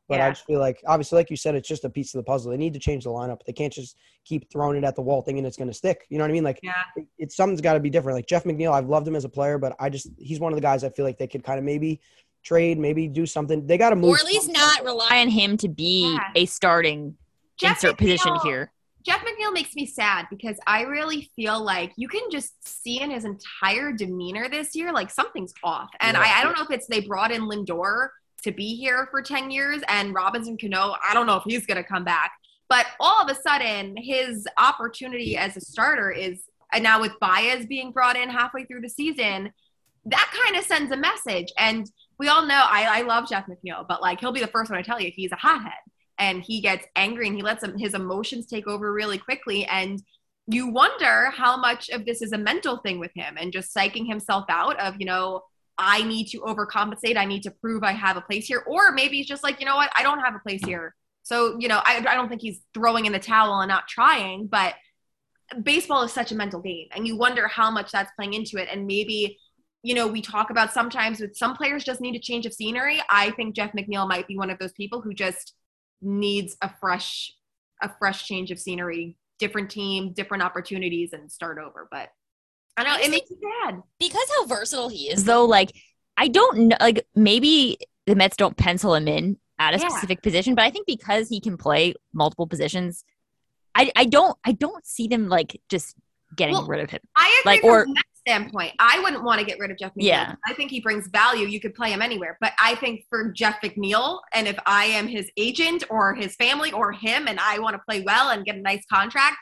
But yeah. I just feel like, obviously, like you said, it's just a piece of the puzzle. They need to change the lineup. They can't just keep throwing it at the wall thinking it's going to stick. You know what I mean? Like, yeah. it, it's something's got to be different. Like Jeff McNeil, I've loved him as a player, but I just he's one of the guys I feel like they could kind of maybe trade, maybe do something. They got to move. Or at least not rely on him to be yeah. a starting Jeff insert McNeil, position here. Jeff McNeil makes me sad because I really feel like you can just see in his entire demeanor this year, like something's off. And yeah. I, I don't know if it's they brought in Lindor to be here for ten years and Robinson Cano, I don't know if he's going to come back. But all of a sudden, his opportunity as a starter is, and now with Baez being brought in halfway through the season, that kind of sends a message. And we all know, I, I love Jeff McNeil, but like he'll be the first one to tell you he's a hothead. And he gets angry and he lets him, his emotions take over really quickly. And you wonder how much of this is a mental thing with him and just psyching himself out of, you know, I need to overcompensate. I need to prove I have a place here. Or maybe he's just like, you know what? I don't have a place here. So, you know, I, I don't think he's throwing in the towel and not trying, but baseball is such a mental game. And you wonder how much that's playing into it. And maybe, you know, we talk about sometimes with some players just need a change of scenery. I think Jeff McNeil might be one of those people who just needs a fresh, a fresh change of scenery, different team, different opportunities, and start over. But I don't know, it makes me sad. Because how versatile he is, though, like, I don't know, like, maybe the Mets don't pencil him in at a yeah. specific position, but I think because he can play multiple positions, I, I don't I don't see them, like, just getting well, rid of him. I agree like, from or, that standpoint. I wouldn't want to get rid of Jeff McNeil. Yeah. I think he brings value. You could play him anywhere. But I think for Jeff McNeil, and if I am his agent or his family or him and I want to play well and get a nice contract,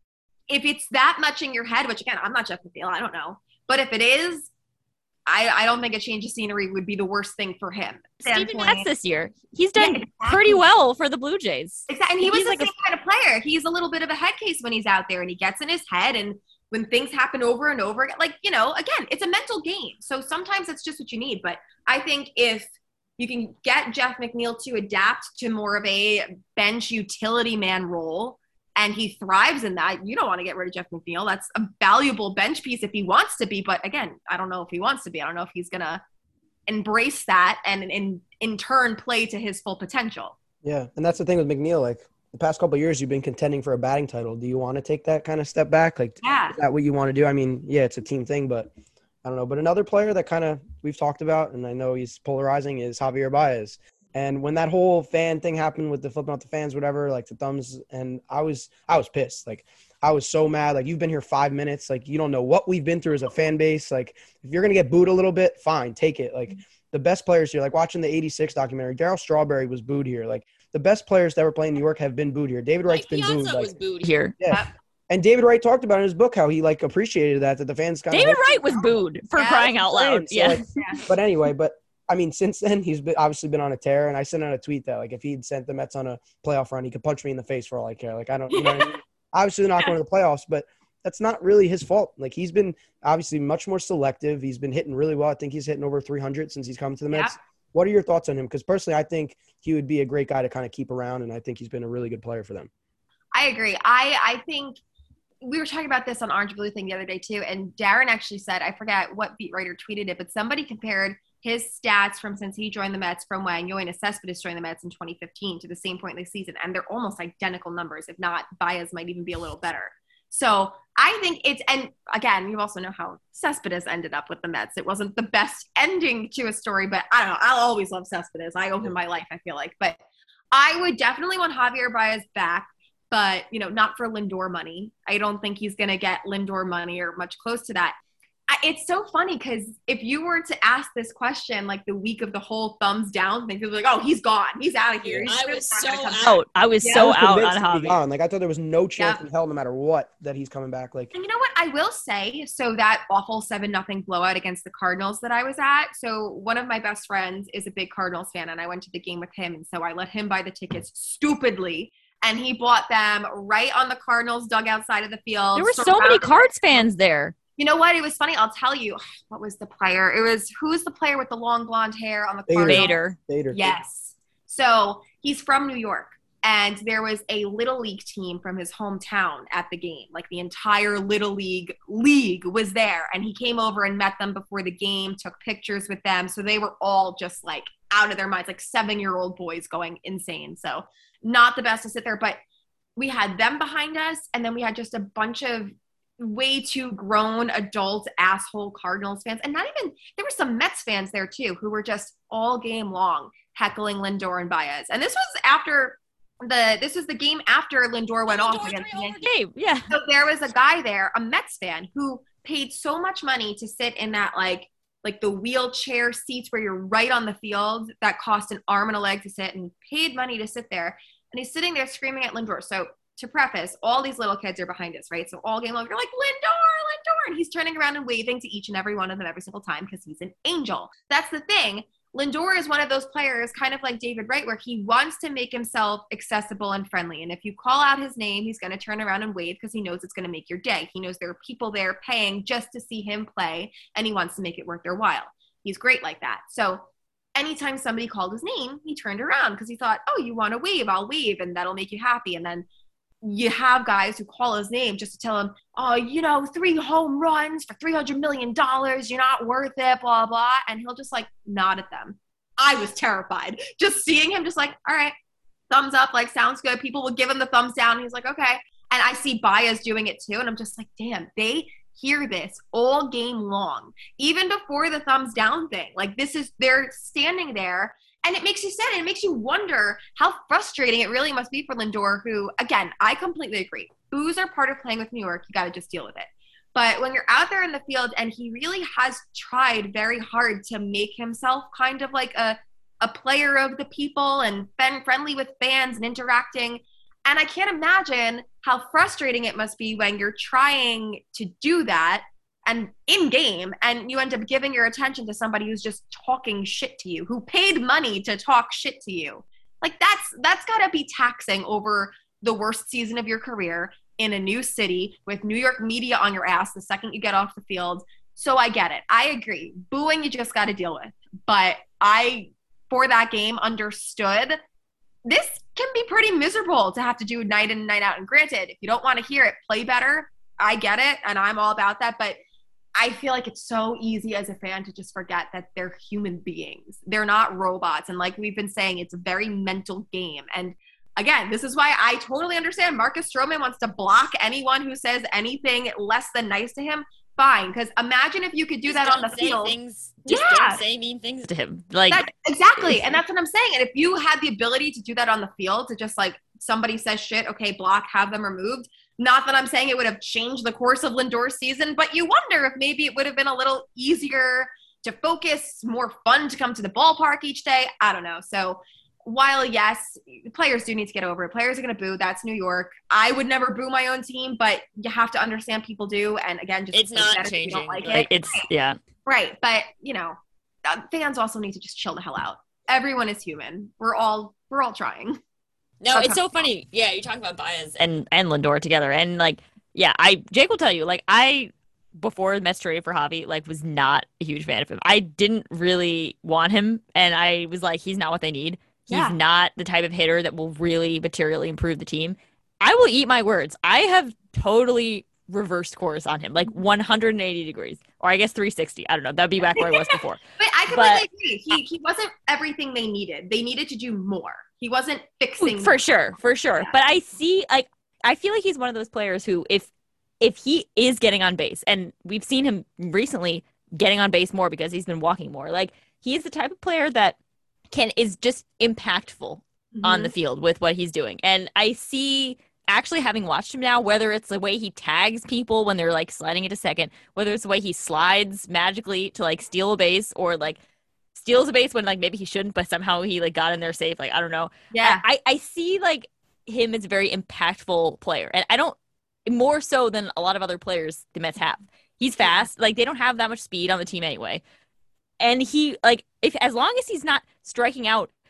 if it's that much in your head, which again, I'm not Jeff McNeil, I don't know. But if it is, I, I don't think a change of scenery would be the worst thing for him. Steven Matz this year, he's done yeah, exactly. pretty well for the Blue Jays. Exactly, and he was he's the like same a, kind of player. He's a little bit of a head case when he's out there, and he gets in his head, and when things happen over and over, like, you know, again, it's a mental game. So sometimes it's just what you need. But I think if you can get Jeff McNeil to adapt to more of a bench utility man role, and he thrives in that, you don't want to get rid of Jeff McNeil. That's a valuable bench piece if he wants to be. But again, I don't know if he wants to be. I don't know if he's going to embrace that and in, in turn play to his full potential. Yeah, and that's the thing with McNeil. Like, the past couple of years, you've been contending for a batting title. Do you want to take that kind of step back? Like, yeah. is that what you want to do? I mean, yeah, it's a team thing, but I don't know. But another player that kind of we've talked about, and I know he's polarizing, is Javier Baez. And when that whole fan thing happened with the flipping out the fans, whatever, like the thumbs, and I was, I was pissed. Like, I was so mad. Like, you've been here five minutes. Like, you don't know what we've been through as a fan base. Like, if you're going to get booed a little bit, fine, take it. Like, the best players here, like watching the eighty-six documentary, Darryl Strawberry was booed here. Like, the best players that were playing in New York have been booed here. David Wright's been booed. Like, like, was booed here. Yeah. And David Wright talked about in his book how he, like, appreciated that, that the fans kind of. David Wright was booed for yeah, crying out loud. So, yeah. Like, yeah. But anyway, but. I mean, since then, he's been, obviously been on a tear, and I sent out a tweet that, like, if he'd sent the Mets on a playoff run, he could punch me in the face for all I care. Like, I don't, you know what I mean? Obviously, they're not going to the playoffs, but that's not really his fault. Like, he's been obviously much more selective. He's been hitting really well. I think he's hitting over three hundred since he's come to the Mets. Yeah. What are your thoughts on him? Because personally, I think he would be a great guy to kind of keep around, and I think he's been a really good player for them. I agree. I, I think we were talking about this on Orange Blue thing the other day, too, and Darren actually said, I forget what beat writer tweeted it, but somebody compared his stats from since he joined the Mets from when Yoenis Cespedes joined the Mets in twenty fifteen to the same point in the season. And they're almost identical numbers. If not, Baez might even be a little better. So I think it's, and again, you also know how Cespedes ended up with the Mets. It wasn't the best ending to a story, but I don't know. I'll always love Cespedes. I owe him my life, I feel like. But I would definitely want Javier Baez back, but, you know, not for Lindor money. I don't think he's going to get Lindor money or much close to that. It's so funny because if you were to ask this question like the week of the whole thumbs down thing, people were like, oh, he's gone. He's out of here. He's I was so out. I was yeah. so I was out on Javi. Like, I thought there was no chance yeah. in hell, no matter what, that he's coming back. Like, and you know what? I will say, so that awful seven nothing blowout against the Cardinals that I was at. So one of my best friends is a big Cardinals fan, and I went to the game with him. And so I let him buy the tickets stupidly. And he bought them right on the Cardinals dugout side of the field. There were so many Cards fans there. You know what? It was funny. I'll tell you. What was the player? It was, who's the player with the long blonde hair on the Cardinals? Bader. Bader. Yes. So he's from New York. And there was a Little League team from his hometown at the game. Like the entire Little League league was there. And he came over and met them before the game, took pictures with them. So they were all just like out of their minds, like seven-year-old boys going insane. So not the best to sit there. But we had them behind us. And then we had just a bunch of way too grown adult asshole Cardinals fans. And not even, there were some Mets fans there too, who were just all game long heckling Lindor and Baez. And this was after the, this was the game after Lindor went Lindor off against the Yankees. Game. Yeah. So there was a guy there, a Mets fan, who paid so much money to sit in that like, like the wheelchair seats where you're right on the field that cost an arm and a leg to sit, and paid money to sit there. And he's sitting there screaming at Lindor. So to preface, all these little kids are behind us, right? So all game long, you're like, Lindor, Lindor. And he's turning around and waving to each and every one of them every single time because he's an angel. That's the thing. Lindor is one of those players, kind of like David Wright, where he wants to make himself accessible and friendly. And if you call out his name, he's going to turn around and wave because he knows it's going to make your day. He knows there are people there paying just to see him play, and he wants to make it worth their while. He's great like that. So anytime somebody called his name, he turned around because he thought, oh, you want to wave? I'll wave, and that'll make you happy. And then you have guys who call his name just to tell him, oh, you know, three home runs for three hundred million dollars. You're not worth it, blah, blah. And he'll just like nod at them. I was terrified just seeing him just like, all right, thumbs up, like sounds good. People will give him the thumbs down. And he's like, okay. And I see Baez doing it too. And I'm just like, damn, they hear this all game long, even before the thumbs down thing. Like this is, they're standing there. And it makes you sad. And it makes you wonder how frustrating it really must be for Lindor, who, again, I completely agree. Boos are part of playing with New York. You got to just deal with it. But when you're out there in the field, and he really has tried very hard to make himself kind of like a, a player of the people and been friendly with fans and interacting. And I can't imagine how frustrating it must be when you're trying to do that and in game, and you end up giving your attention to somebody who's just talking shit to you, who paid money to talk shit to you. Like that's that's got to be taxing over the worst season of your career in a new city with New York media on your ass the second you get off the field. So I get it. I agree. Booing you just got to deal with. But I, for that game, understood this can be pretty miserable to have to do night in and night out. And granted, if you don't want to hear it, play better. I get it, and I'm all about that. But I feel like it's so easy as a fan to just forget that they're human beings. They're not robots. And like we've been saying, it's a very mental game. And again, this is why I totally understand Marcus Stroman wants to block anyone who says anything less than nice to him. Fine. Because imagine if you could do just that on the field. Things, just yeah. don't say mean things to him. Like that, exactly. And that's what I'm saying. And if you had the ability to do that on the field, to just like somebody says shit, okay, block, have them removed. Not that I'm saying it would have changed the course of Lindor's season, but you wonder if maybe it would have been a little easier to focus, more fun to come to the ballpark each day. I don't know. So while, yes, players do need to get over it. Players are going to boo. That's New York. I would never boo my own team, but you have to understand people do. And again, just it's not changing. If you don't like it. It's, yeah. Right. But, you know, fans also need to just chill the hell out. Everyone is human. We're all, we're all trying. No, it's so funny. Yeah, you're talking about Baez and, and Lindor together. And, like, yeah, I Jake will tell you, like, I, before the Mets traded for Javi, like, was not a huge fan of him. I didn't really want him, and I was like, he's not what they need. He's yeah. not the type of hitter that will really materially improve the team. I will eat my words. I have totally reversed course on him, like one hundred eighty degrees, or I guess three sixty. I don't know. That'd be back where I was before. But I completely but, agree. He he wasn't everything they needed. They needed to do more. He wasn't fixing for sure, for sure. Yeah. But I see, like, I feel like he's one of those players who, if if he is getting on base, and we've seen him recently getting on base more because he's been walking more. Like, he's the type of player that can is just impactful mm-hmm. on the field with what he's doing. And I see, actually having watched him now, whether it's the way he tags people when they're like sliding into second, whether it's the way he slides magically to like steal a base, or like steals a base when like maybe he shouldn't, but somehow he like got in there safe. Like, I don't know. Yeah. I, I see like him as a very impactful player. And I don't, more so than a lot of other players the Mets have. He's fast. Like, they don't have that much speed on the team anyway. And he, like, if as long as he's not striking out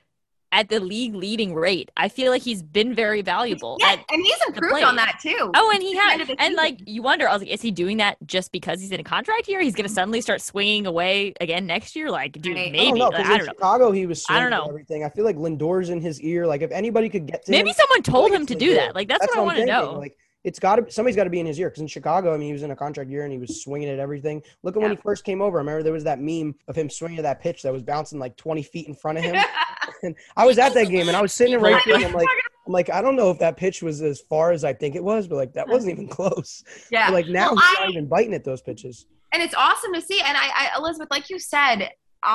at the league leading rate. I feel like he's been very valuable. Yeah, and he's improved on that too. Oh, and he has. And like, you wonder, I was like, is he doing that just because he's in a contract year? He's going to suddenly start swinging away again next year? Like, dude, maybe. I don't know. Like, I don't know. Chicago, he was swinging I don't know. everything. I feel like Lindor's in his ear. Like, if anybody could get to maybe him, someone told like him to do that. Like, that's, that's what, what I want to know. Like, it's got to somebody's got to be in his ear because in Chicago, I mean, he was in a contract year and he was swinging at everything. Look at yeah. when he first came over. I remember there was that meme of him swinging at that pitch that was bouncing like twenty feet in front of him. And I was at that game and I was sitting right there. And I'm like, I'm like, I don't know if that pitch was as far as I think it was, but like that wasn't even close. Yeah. But like now well, he's I, not even biting at those pitches. And it's awesome to see. And I, I, Elizabeth, like you said,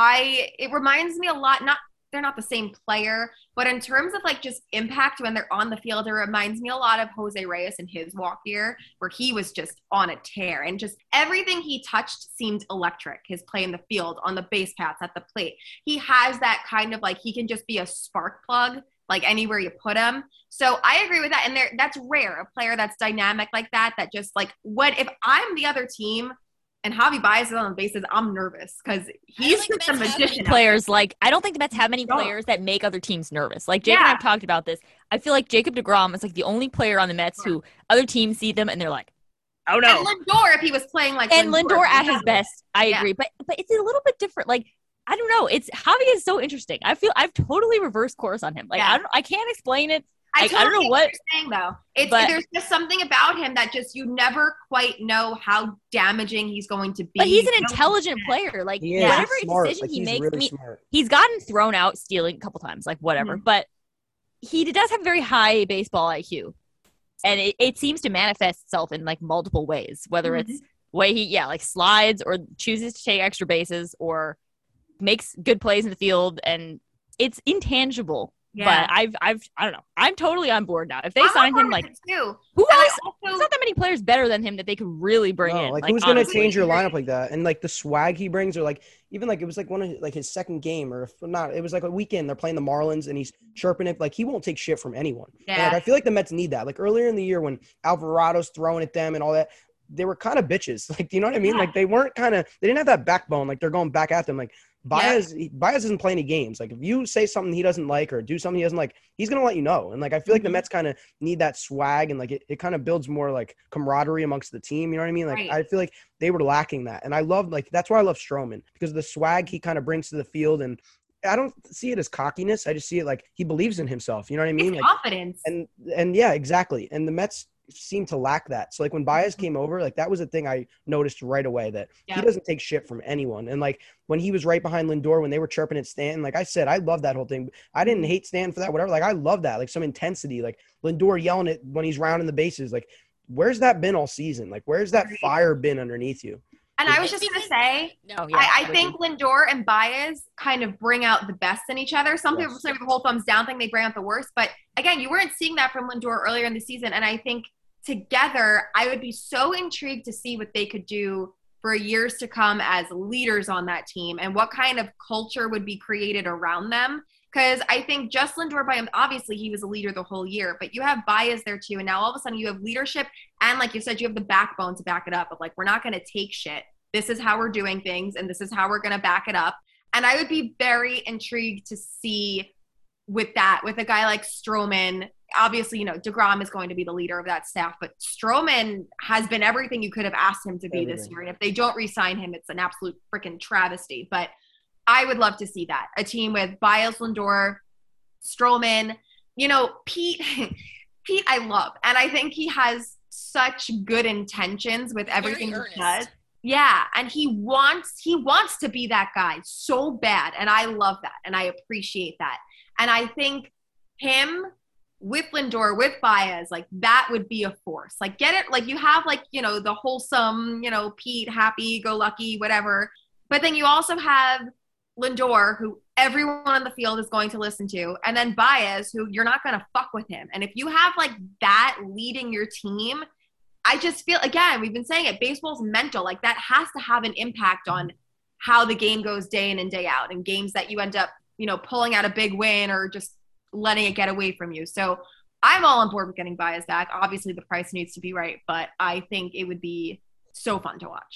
I it reminds me a lot. Not they're not the same player, but in terms of like just impact when they're on the field, it reminds me a lot of Jose Reyes in his walk year, where he was just on a tear and just everything he touched seemed electric. His play in the field, on the base paths, at the plate. He has that kind of like, he can just be a spark plug, like anywhere you put him. So I agree with that. And there, that's rare, a player that's dynamic like that, that just like, what if I'm the other team and Javi Baez is on the bases, I'm nervous because he's just a magician. Players like I don't think the Mets have many players that make other teams nervous. Like Jake yeah. and I've talked about this. I feel like Jacob deGrom is like the only player on the Mets who other teams see them and they're like, oh no. And Lindor, if he was playing like and Lindor, Lindor at his best, I yeah. agree. But but it's a little bit different. Like I don't know. It's Javi is so interesting. I feel I've totally reversed course on him. Like yeah. I don't I can't explain it. I, like, totally I don't know what, what you're saying though. It's but, there's just something about him that just you never quite know how damaging he's going to be. But he's an intelligent player. Like yeah, whatever smart. decision like, he makes, really I mean, he's gotten thrown out stealing a couple times, like whatever. Mm-hmm. But he does have very high baseball I Q, and it, it seems to manifest itself in like multiple ways. Whether mm-hmm. it's way he yeah like slides or chooses to take extra bases or makes good plays in the field, and it's intangible. Yeah. But I've, I've, I don't know. I'm totally on board now. If they I'm sign him, like, too. who and else? Also, there's not that many players better than him that they could really bring no, in. Like, like who's going to change your lineup like that? And, like, the swag he brings, or, like, even, like, it was, like, one of, like, his second game, or if not, it was, like, a weekend. They're playing the Marlins, and he's chirping it. Like, he won't take shit from anyone. Yeah. And, like, I feel like the Mets need that. Like, earlier in the year when Alvarado's throwing at them and all that, they were kind of bitches. Like, do you know what I mean? Yeah. Like, they weren't kind of – they didn't have that backbone. Like, they're going back at them. Like, Baez, yeah. Baez doesn't play any games. Like, if you say something he doesn't like or do something he doesn't like, he's going to let you know. And, like, I feel like the Mets kind of need that swag, and, like, it, it kind of builds more, like, camaraderie amongst the team. You know what I mean? Like, right. I feel like they were lacking that. And I love, like, that's why I love Stroman, because of the swag he kind of brings to the field. And I don't see it as cockiness. I just see it like he believes in himself. You know what I mean? It's like, confidence. And, and, yeah, exactly. And the Mets seem to lack that. So like when Baez came over, like that was a thing I noticed right away, that yeah. he doesn't take shit from anyone. And like when he was right behind Lindor, when they were chirping at Stanton, like I said, I love that whole thing. I didn't hate Stanton for that, whatever. Like I love that, like some intensity, like Lindor yelling it when he's rounding the bases. Like where's that been all season? Like where's that fire been underneath you? And I was just going to say, no, yeah, I, I think Lindor and Baez kind of bring out the best in each other. Some yes. people say with the whole thumbs down thing, they bring out the worst. But again, you weren't seeing that from Lindor earlier in the season. And I think together, I would be so intrigued to see what they could do for years to come as leaders on that team and what kind of culture would be created around them. Because I think just Lindor by him, obviously he was a leader the whole year, but you have Baez there too. And now all of a sudden you have leadership. And like you said, you have the backbone to back it up of like, we're not going to take shit. This is how we're doing things. And this is how we're going to back it up. And I would be very intrigued to see with that, with a guy like Stroman. Obviously, you know, DeGrom is going to be the leader of that staff, but Stroman has been everything you could have asked him to be everything. This year. And if they don't re-sign him, it's an absolute freaking travesty. But I would love to see that. A team with Baez, Lindor, Stroman, you know, Pete, Pete I love. And I think he has such good intentions with everything he does. Yeah. And he wants, he wants to be that guy so bad. And I love that. And I appreciate that. And I think him with Lindor, with Baez, like that would be a force. Like get it, like you have like, you know, the wholesome, you know, Pete, happy, go lucky, whatever. But then you also have Lindor, who everyone on the field is going to listen to, and then Baez, who you're not going to fuck with him. And if you have like that leading your team, I just feel, again, we've been saying it, baseball's mental. Like that has to have an impact on how the game goes day in and day out, and games that you end up, you know, pulling out a big win or just letting it get away from you. So I'm all on board with getting Baez back. Obviously the price needs to be right, but I think it would be so fun to watch.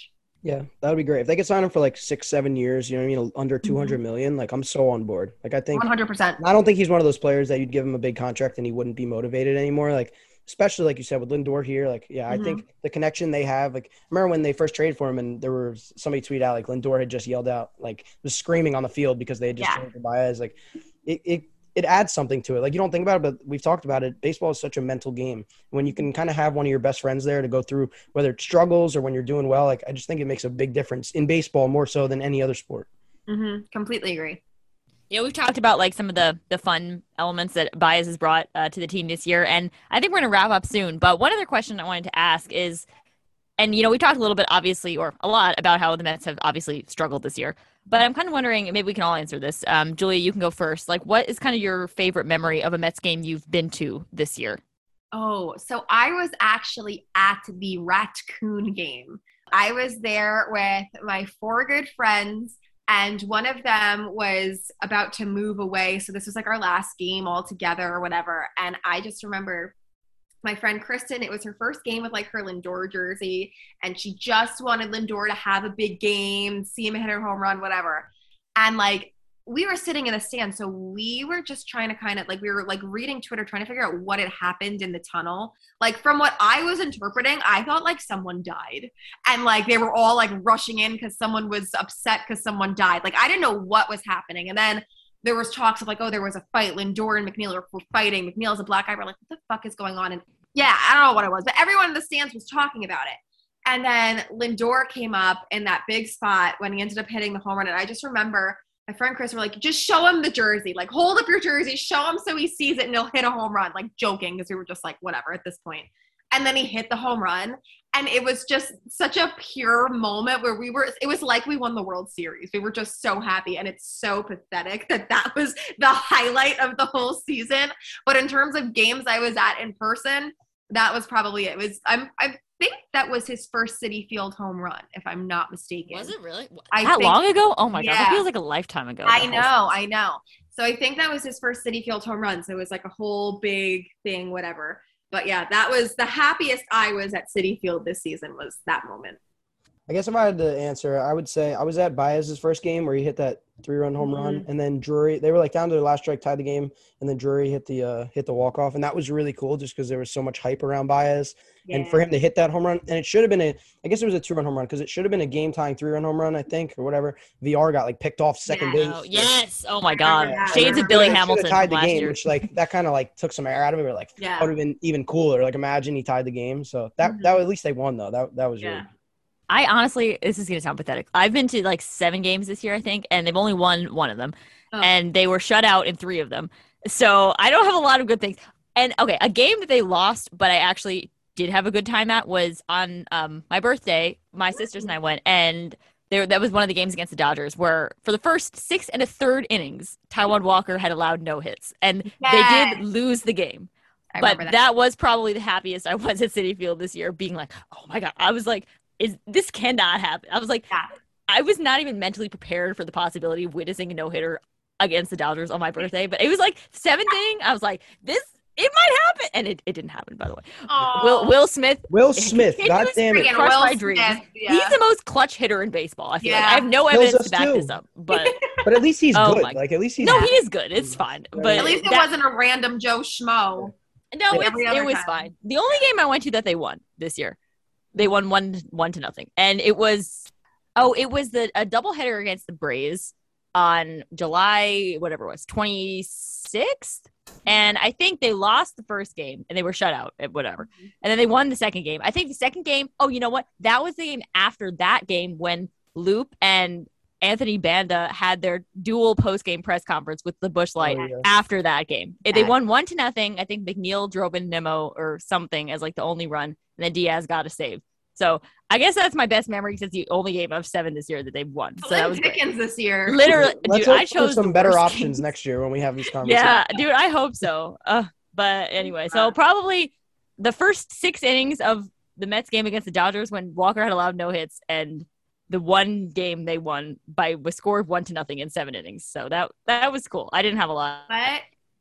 Yeah, that would be great. If they could sign him for like six, seven years, you know what I mean, under two hundred million, like I'm so on board. Like I think one hundred percent. I don't think he's one of those players that you'd give him a big contract and he wouldn't be motivated anymore. Like, especially like you said with Lindor here, like, yeah, I Mhm. think the connection they have, like, I remember when they first traded for him and there was somebody tweet out, like Lindor had just yelled out, like was screaming on the field because they had just Yeah. traded for Baez. Like it, it, it adds something to it. Like you don't think about it, but we've talked about it. Baseball is such a mental game. When you can kind of have one of your best friends there to go through, whether it's struggles or when you're doing well, like I just think it makes a big difference in baseball more so than any other sport. Mm-hmm. Completely agree. Yeah, we've talked about like some of the the fun elements that Baez has brought uh, to the team this year, and I think we're going to wrap up soon. But one other question I wanted to ask is, and you know, we talked a little bit, obviously, or a lot about how the Mets have obviously struggled this year. But I'm kind of wondering, maybe we can all answer this. Um, Julia, you can go first. Like, what is kind of your favorite memory of a Mets game you've been to this year? Oh, so I was actually at the Raccoon game. I was there with my four good friends, and one of them was about to move away. So this was like our last game all together or whatever. And I just remember my friend Kristen, it was her first game with like her Lindor jersey, and she just wanted Lindor to have a big game, see him hit her home run, whatever. And like, we were sitting in the stand, so we were just trying to kind of like, we were like reading Twitter, trying to figure out what had happened in the tunnel. Like from what I was interpreting, I thought like someone died, and like they were all like rushing in because someone was upset because someone died. Like I didn't know what was happening. And then there was talks of like, oh, there was a fight. Lindor and McNeil were fighting. McNeil's a black guy. We're like, what the fuck is going on? And yeah, I don't know what it was, but everyone in the stands was talking about it. And then Lindor came up in that big spot when he ended up hitting the home run. And I just remember my friend Chris were like, just show him the jersey. Like, hold up your jersey, show him so he sees it and he'll hit a home run. Like, joking, because we were just like, whatever at this point. And then he hit the home run. And it was just such a pure moment where we were, it was like we won the World Series. We were just so happy. And it's so pathetic that that was the highlight of the whole season. But in terms of games I was at in person, that was probably it. It was I'm I think that was his first Citi Field home run, if I'm not mistaken. Was it really? I that think, long ago? Oh my yeah. god, that feels like a lifetime ago. I know, I know. So I think that was his first Citi Field home run. So it was like a whole big thing, whatever. But yeah, that was the happiest I was at Citi Field this season, was that moment. I guess if I had to answer, I would say I was at Baez's first game where he hit that three-run home Mm-hmm. run, and then Drury, they were like down to their last strike, tied the game, and then Drury hit the uh, hit the walk-off, and that was really cool just because there was so much hype around Baez, Yeah. and for him to hit that home run, and it should have been a, I guess it was a two-run home run because it should have been a game-tying three-run home run, I think, or whatever. V R got like picked off second Yeah. base. Oh, yes. Oh my god. Yeah. Shades of Should Billy have- should have Hamilton tied from the last game, year. which like that kind of like took some air out of it. We were like, Yeah. that would have been even cooler. Like imagine he tied the game. So that Mhm. that at least they won though. That that was Yeah. really. I honestly, this is going to sound pathetic. I've been to like seven games this year, I think, and they've only won one of them. Oh. And they were shut out in three of them. So I don't have a lot of good things. And okay, a game that they lost, but I actually did have a good time at was on um, my birthday. My sisters and I went, and there that was one of the games against the Dodgers where for the first six and a third innings, Taijuan Walker had allowed no hits. And Yes. they did lose the game. I But remember that. that. was probably the happiest I was at Citi Field this year, being like, oh my God. I was like, is this cannot happen. I was like, Yeah. I was not even mentally prepared for the possibility of witnessing a no-hitter against the Dodgers on my birthday. But it was like seventh inning. I was like, this, it might happen. And it, it didn't happen, by the way. Aw. Will Will Smith. Will Smith, continues God damn it. Freaking crush Will my dreams. Smith, yeah. He's the most clutch hitter in baseball, I feel like. Yeah. I have no Kills evidence us to back too. this up. But But at least he's Oh good. my- Like at least he's no, he is good. It's fine. But At least it that- wasn't a random Joe Schmo. No, like it's, every other it was time. fine. The only game I went to that they won this year, they won one one to nothing, and it was oh, it was the a doubleheader against the Braves on July whatever it was twenty sixth, and I think they lost the first game and they were shut out at whatever, and then they won the second game. I think the second game. Oh, you know what? That was the game after that game when Loop and Anthony Banda had their dual post-game press conference with the Busch Light Oh, yes. after that game. They Yeah. won one to nothing. I think McNeil drove in Nemo or something as like the only run, and then Diaz got a save. So I guess that's my best memory because it's the only game of seven this year that they've won. So that Lynn was great. Dickens this year. Literally, Let's dude, I hope for chose some the better worst options games. next year when we have these conversations. Yeah, dude, I hope so. Uh, but anyway, so probably the first six innings of the Mets game against the Dodgers when Walker had allowed no hits, and the one game they won by was scored one to nothing in seven innings. So that that was cool. I didn't have a lot. But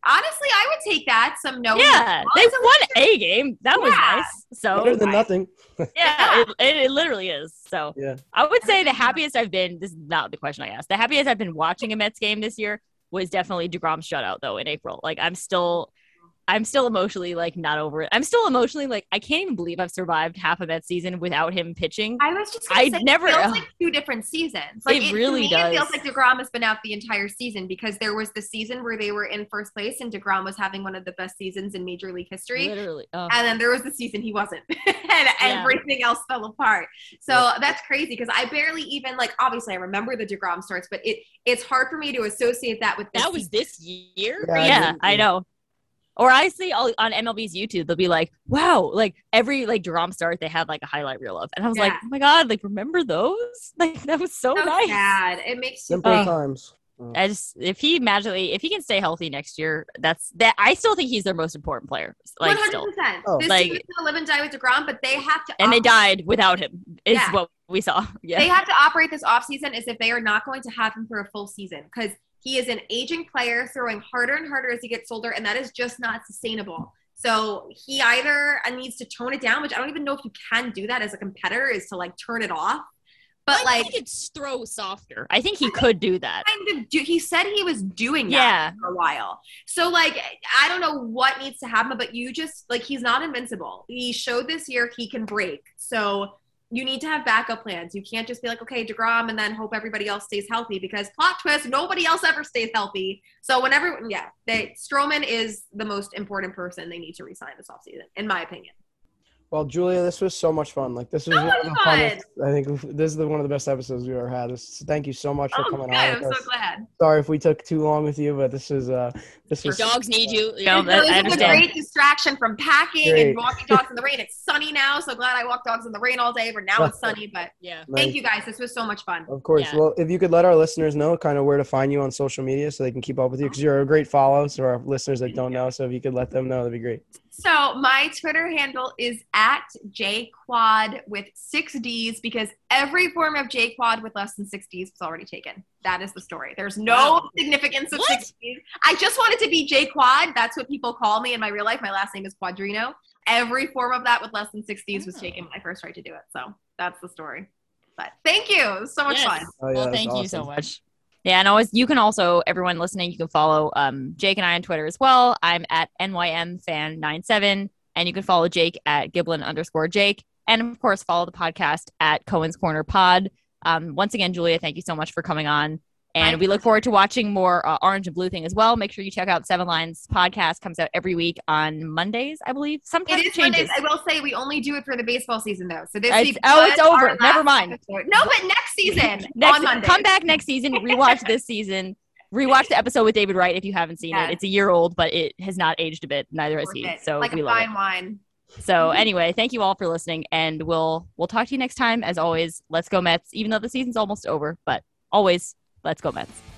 Honestly, I would take that. Some no. Yeah, they won a game. That yeah. was nice. So better than nothing. yeah, it, it, it literally is. So yeah. I would say the happiest I've been. This is not the question I asked. The happiest I've been watching a Mets game this year was definitely DeGrom's shutout though in April. Like I'm still. I'm still emotionally like not over it. I'm still emotionally like I can't even believe I've survived half of that season without him pitching. I was just gonna I say, never it feels like two different seasons. Like it, it really to me, does. It feels like DeGrom has been out the entire season because there was the season where they were in first place and DeGrom was having one of the best seasons in Major League history. Literally, oh. And then there was the season he wasn't, and yeah. everything else fell apart. So yeah. that's crazy because I barely even like. Obviously, I remember the DeGrom starts, but it it's hard for me to associate that with this that was season. this year. Yeah, yeah I know. Or I see all on M L B's YouTube, they'll be like, wow, like every like DeGrom start, they had like a highlight reel of. And I was yeah. like, oh my God, like remember those? Like that was so, so nice. Sad. It makes you simple uh, times. Oh. I just if he magically if he can stay healthy next year, that's that I still think he's their most important player. Like one hundred percent. Oh. This like, team is gonna live and die with DeGrom, but they have to And operate. they died without him, is yeah. what we saw. Yeah. They have to operate this offseason as if they are not going to have him for a full season because he is an aging player throwing harder and harder as he gets older, and that is just not sustainable. So he either needs to tone it down, which I don't even know if you can do that as a competitor, is to like turn it off. But I like, think it's throw softer. I think he could do that. Kind of do, he said he was doing that yeah. for a while. So like, I don't know what needs to happen, but you just like he's not invincible. He showed this year he can break. So you need to have backup plans. You can't just be like, okay, DeGrom, and then hope everybody else stays healthy because plot twist, nobody else ever stays healthy. So whenever, yeah, they, Stroman is the most important person they need to re-sign this offseason, in my opinion. Well, Julia, this was so much fun. Like this was so one of the fun. funnest. I think this is the, one of the best episodes we've ever had. This, thank you so much for oh, coming good. on. I'm with so us. glad. Sorry if we took too long with you, but this is uh, this was. Your dogs need you. You know, know that, I understand. A great distraction from packing great. and walking dogs in the rain. It's sunny now, so glad I walked dogs in the rain all day. But now it's sunny. But yeah, thank nice. you guys. This was so much fun. Of course. Yeah. Well, if you could let our listeners know kind of where to find you on social media so they can keep up with you because you're a great follow. So our listeners that don't know, so if you could let them know, that'd be great. So my Twitter handle is at jquad with six D's because every form of jquad with less than six D's was already taken. That is the story. There's no wow. significance of what? six D's. I just wanted to be jquad. That's what people call me in my real life. My last name is Quadrino. Every form of that with less than six D's was taken when I first tried to do it. So that's the story. But thank you. It was so much yes. fun. Oh, yeah, well, thank awesome. you so much. Yeah, and always you can also, everyone listening, you can follow um, Jake and I on Twitter as well. I'm at N Y M fan ninety-seven, and you can follow Jake at Giblin underscore Jake. And of course, follow the podcast at Cohen's Corner Pod. Um, once again, Julia, thank you so much for coming on. And we look forward to watching more uh, Orange and Blue thing as well. Make sure you check out Seven Lines podcast. Comes out every week on Mondays, I believe. Sometimes it is it changes. Mondays. I will say we only do it for the baseball season, though. So this it's, week, oh, it's over. Never mind. Episode. No, but next season next, on Monday. Come back next season. Rewatch this season. Rewatch the episode with David Wright if you haven't seen yes. it. It's a year old, but it has not aged a bit. Neither has he. So like we a love fine it. wine. So anyway, thank you all for listening, and we'll we'll talk to you next time. As always, let's go Mets. Even though the season's almost over, but always let's go Mets.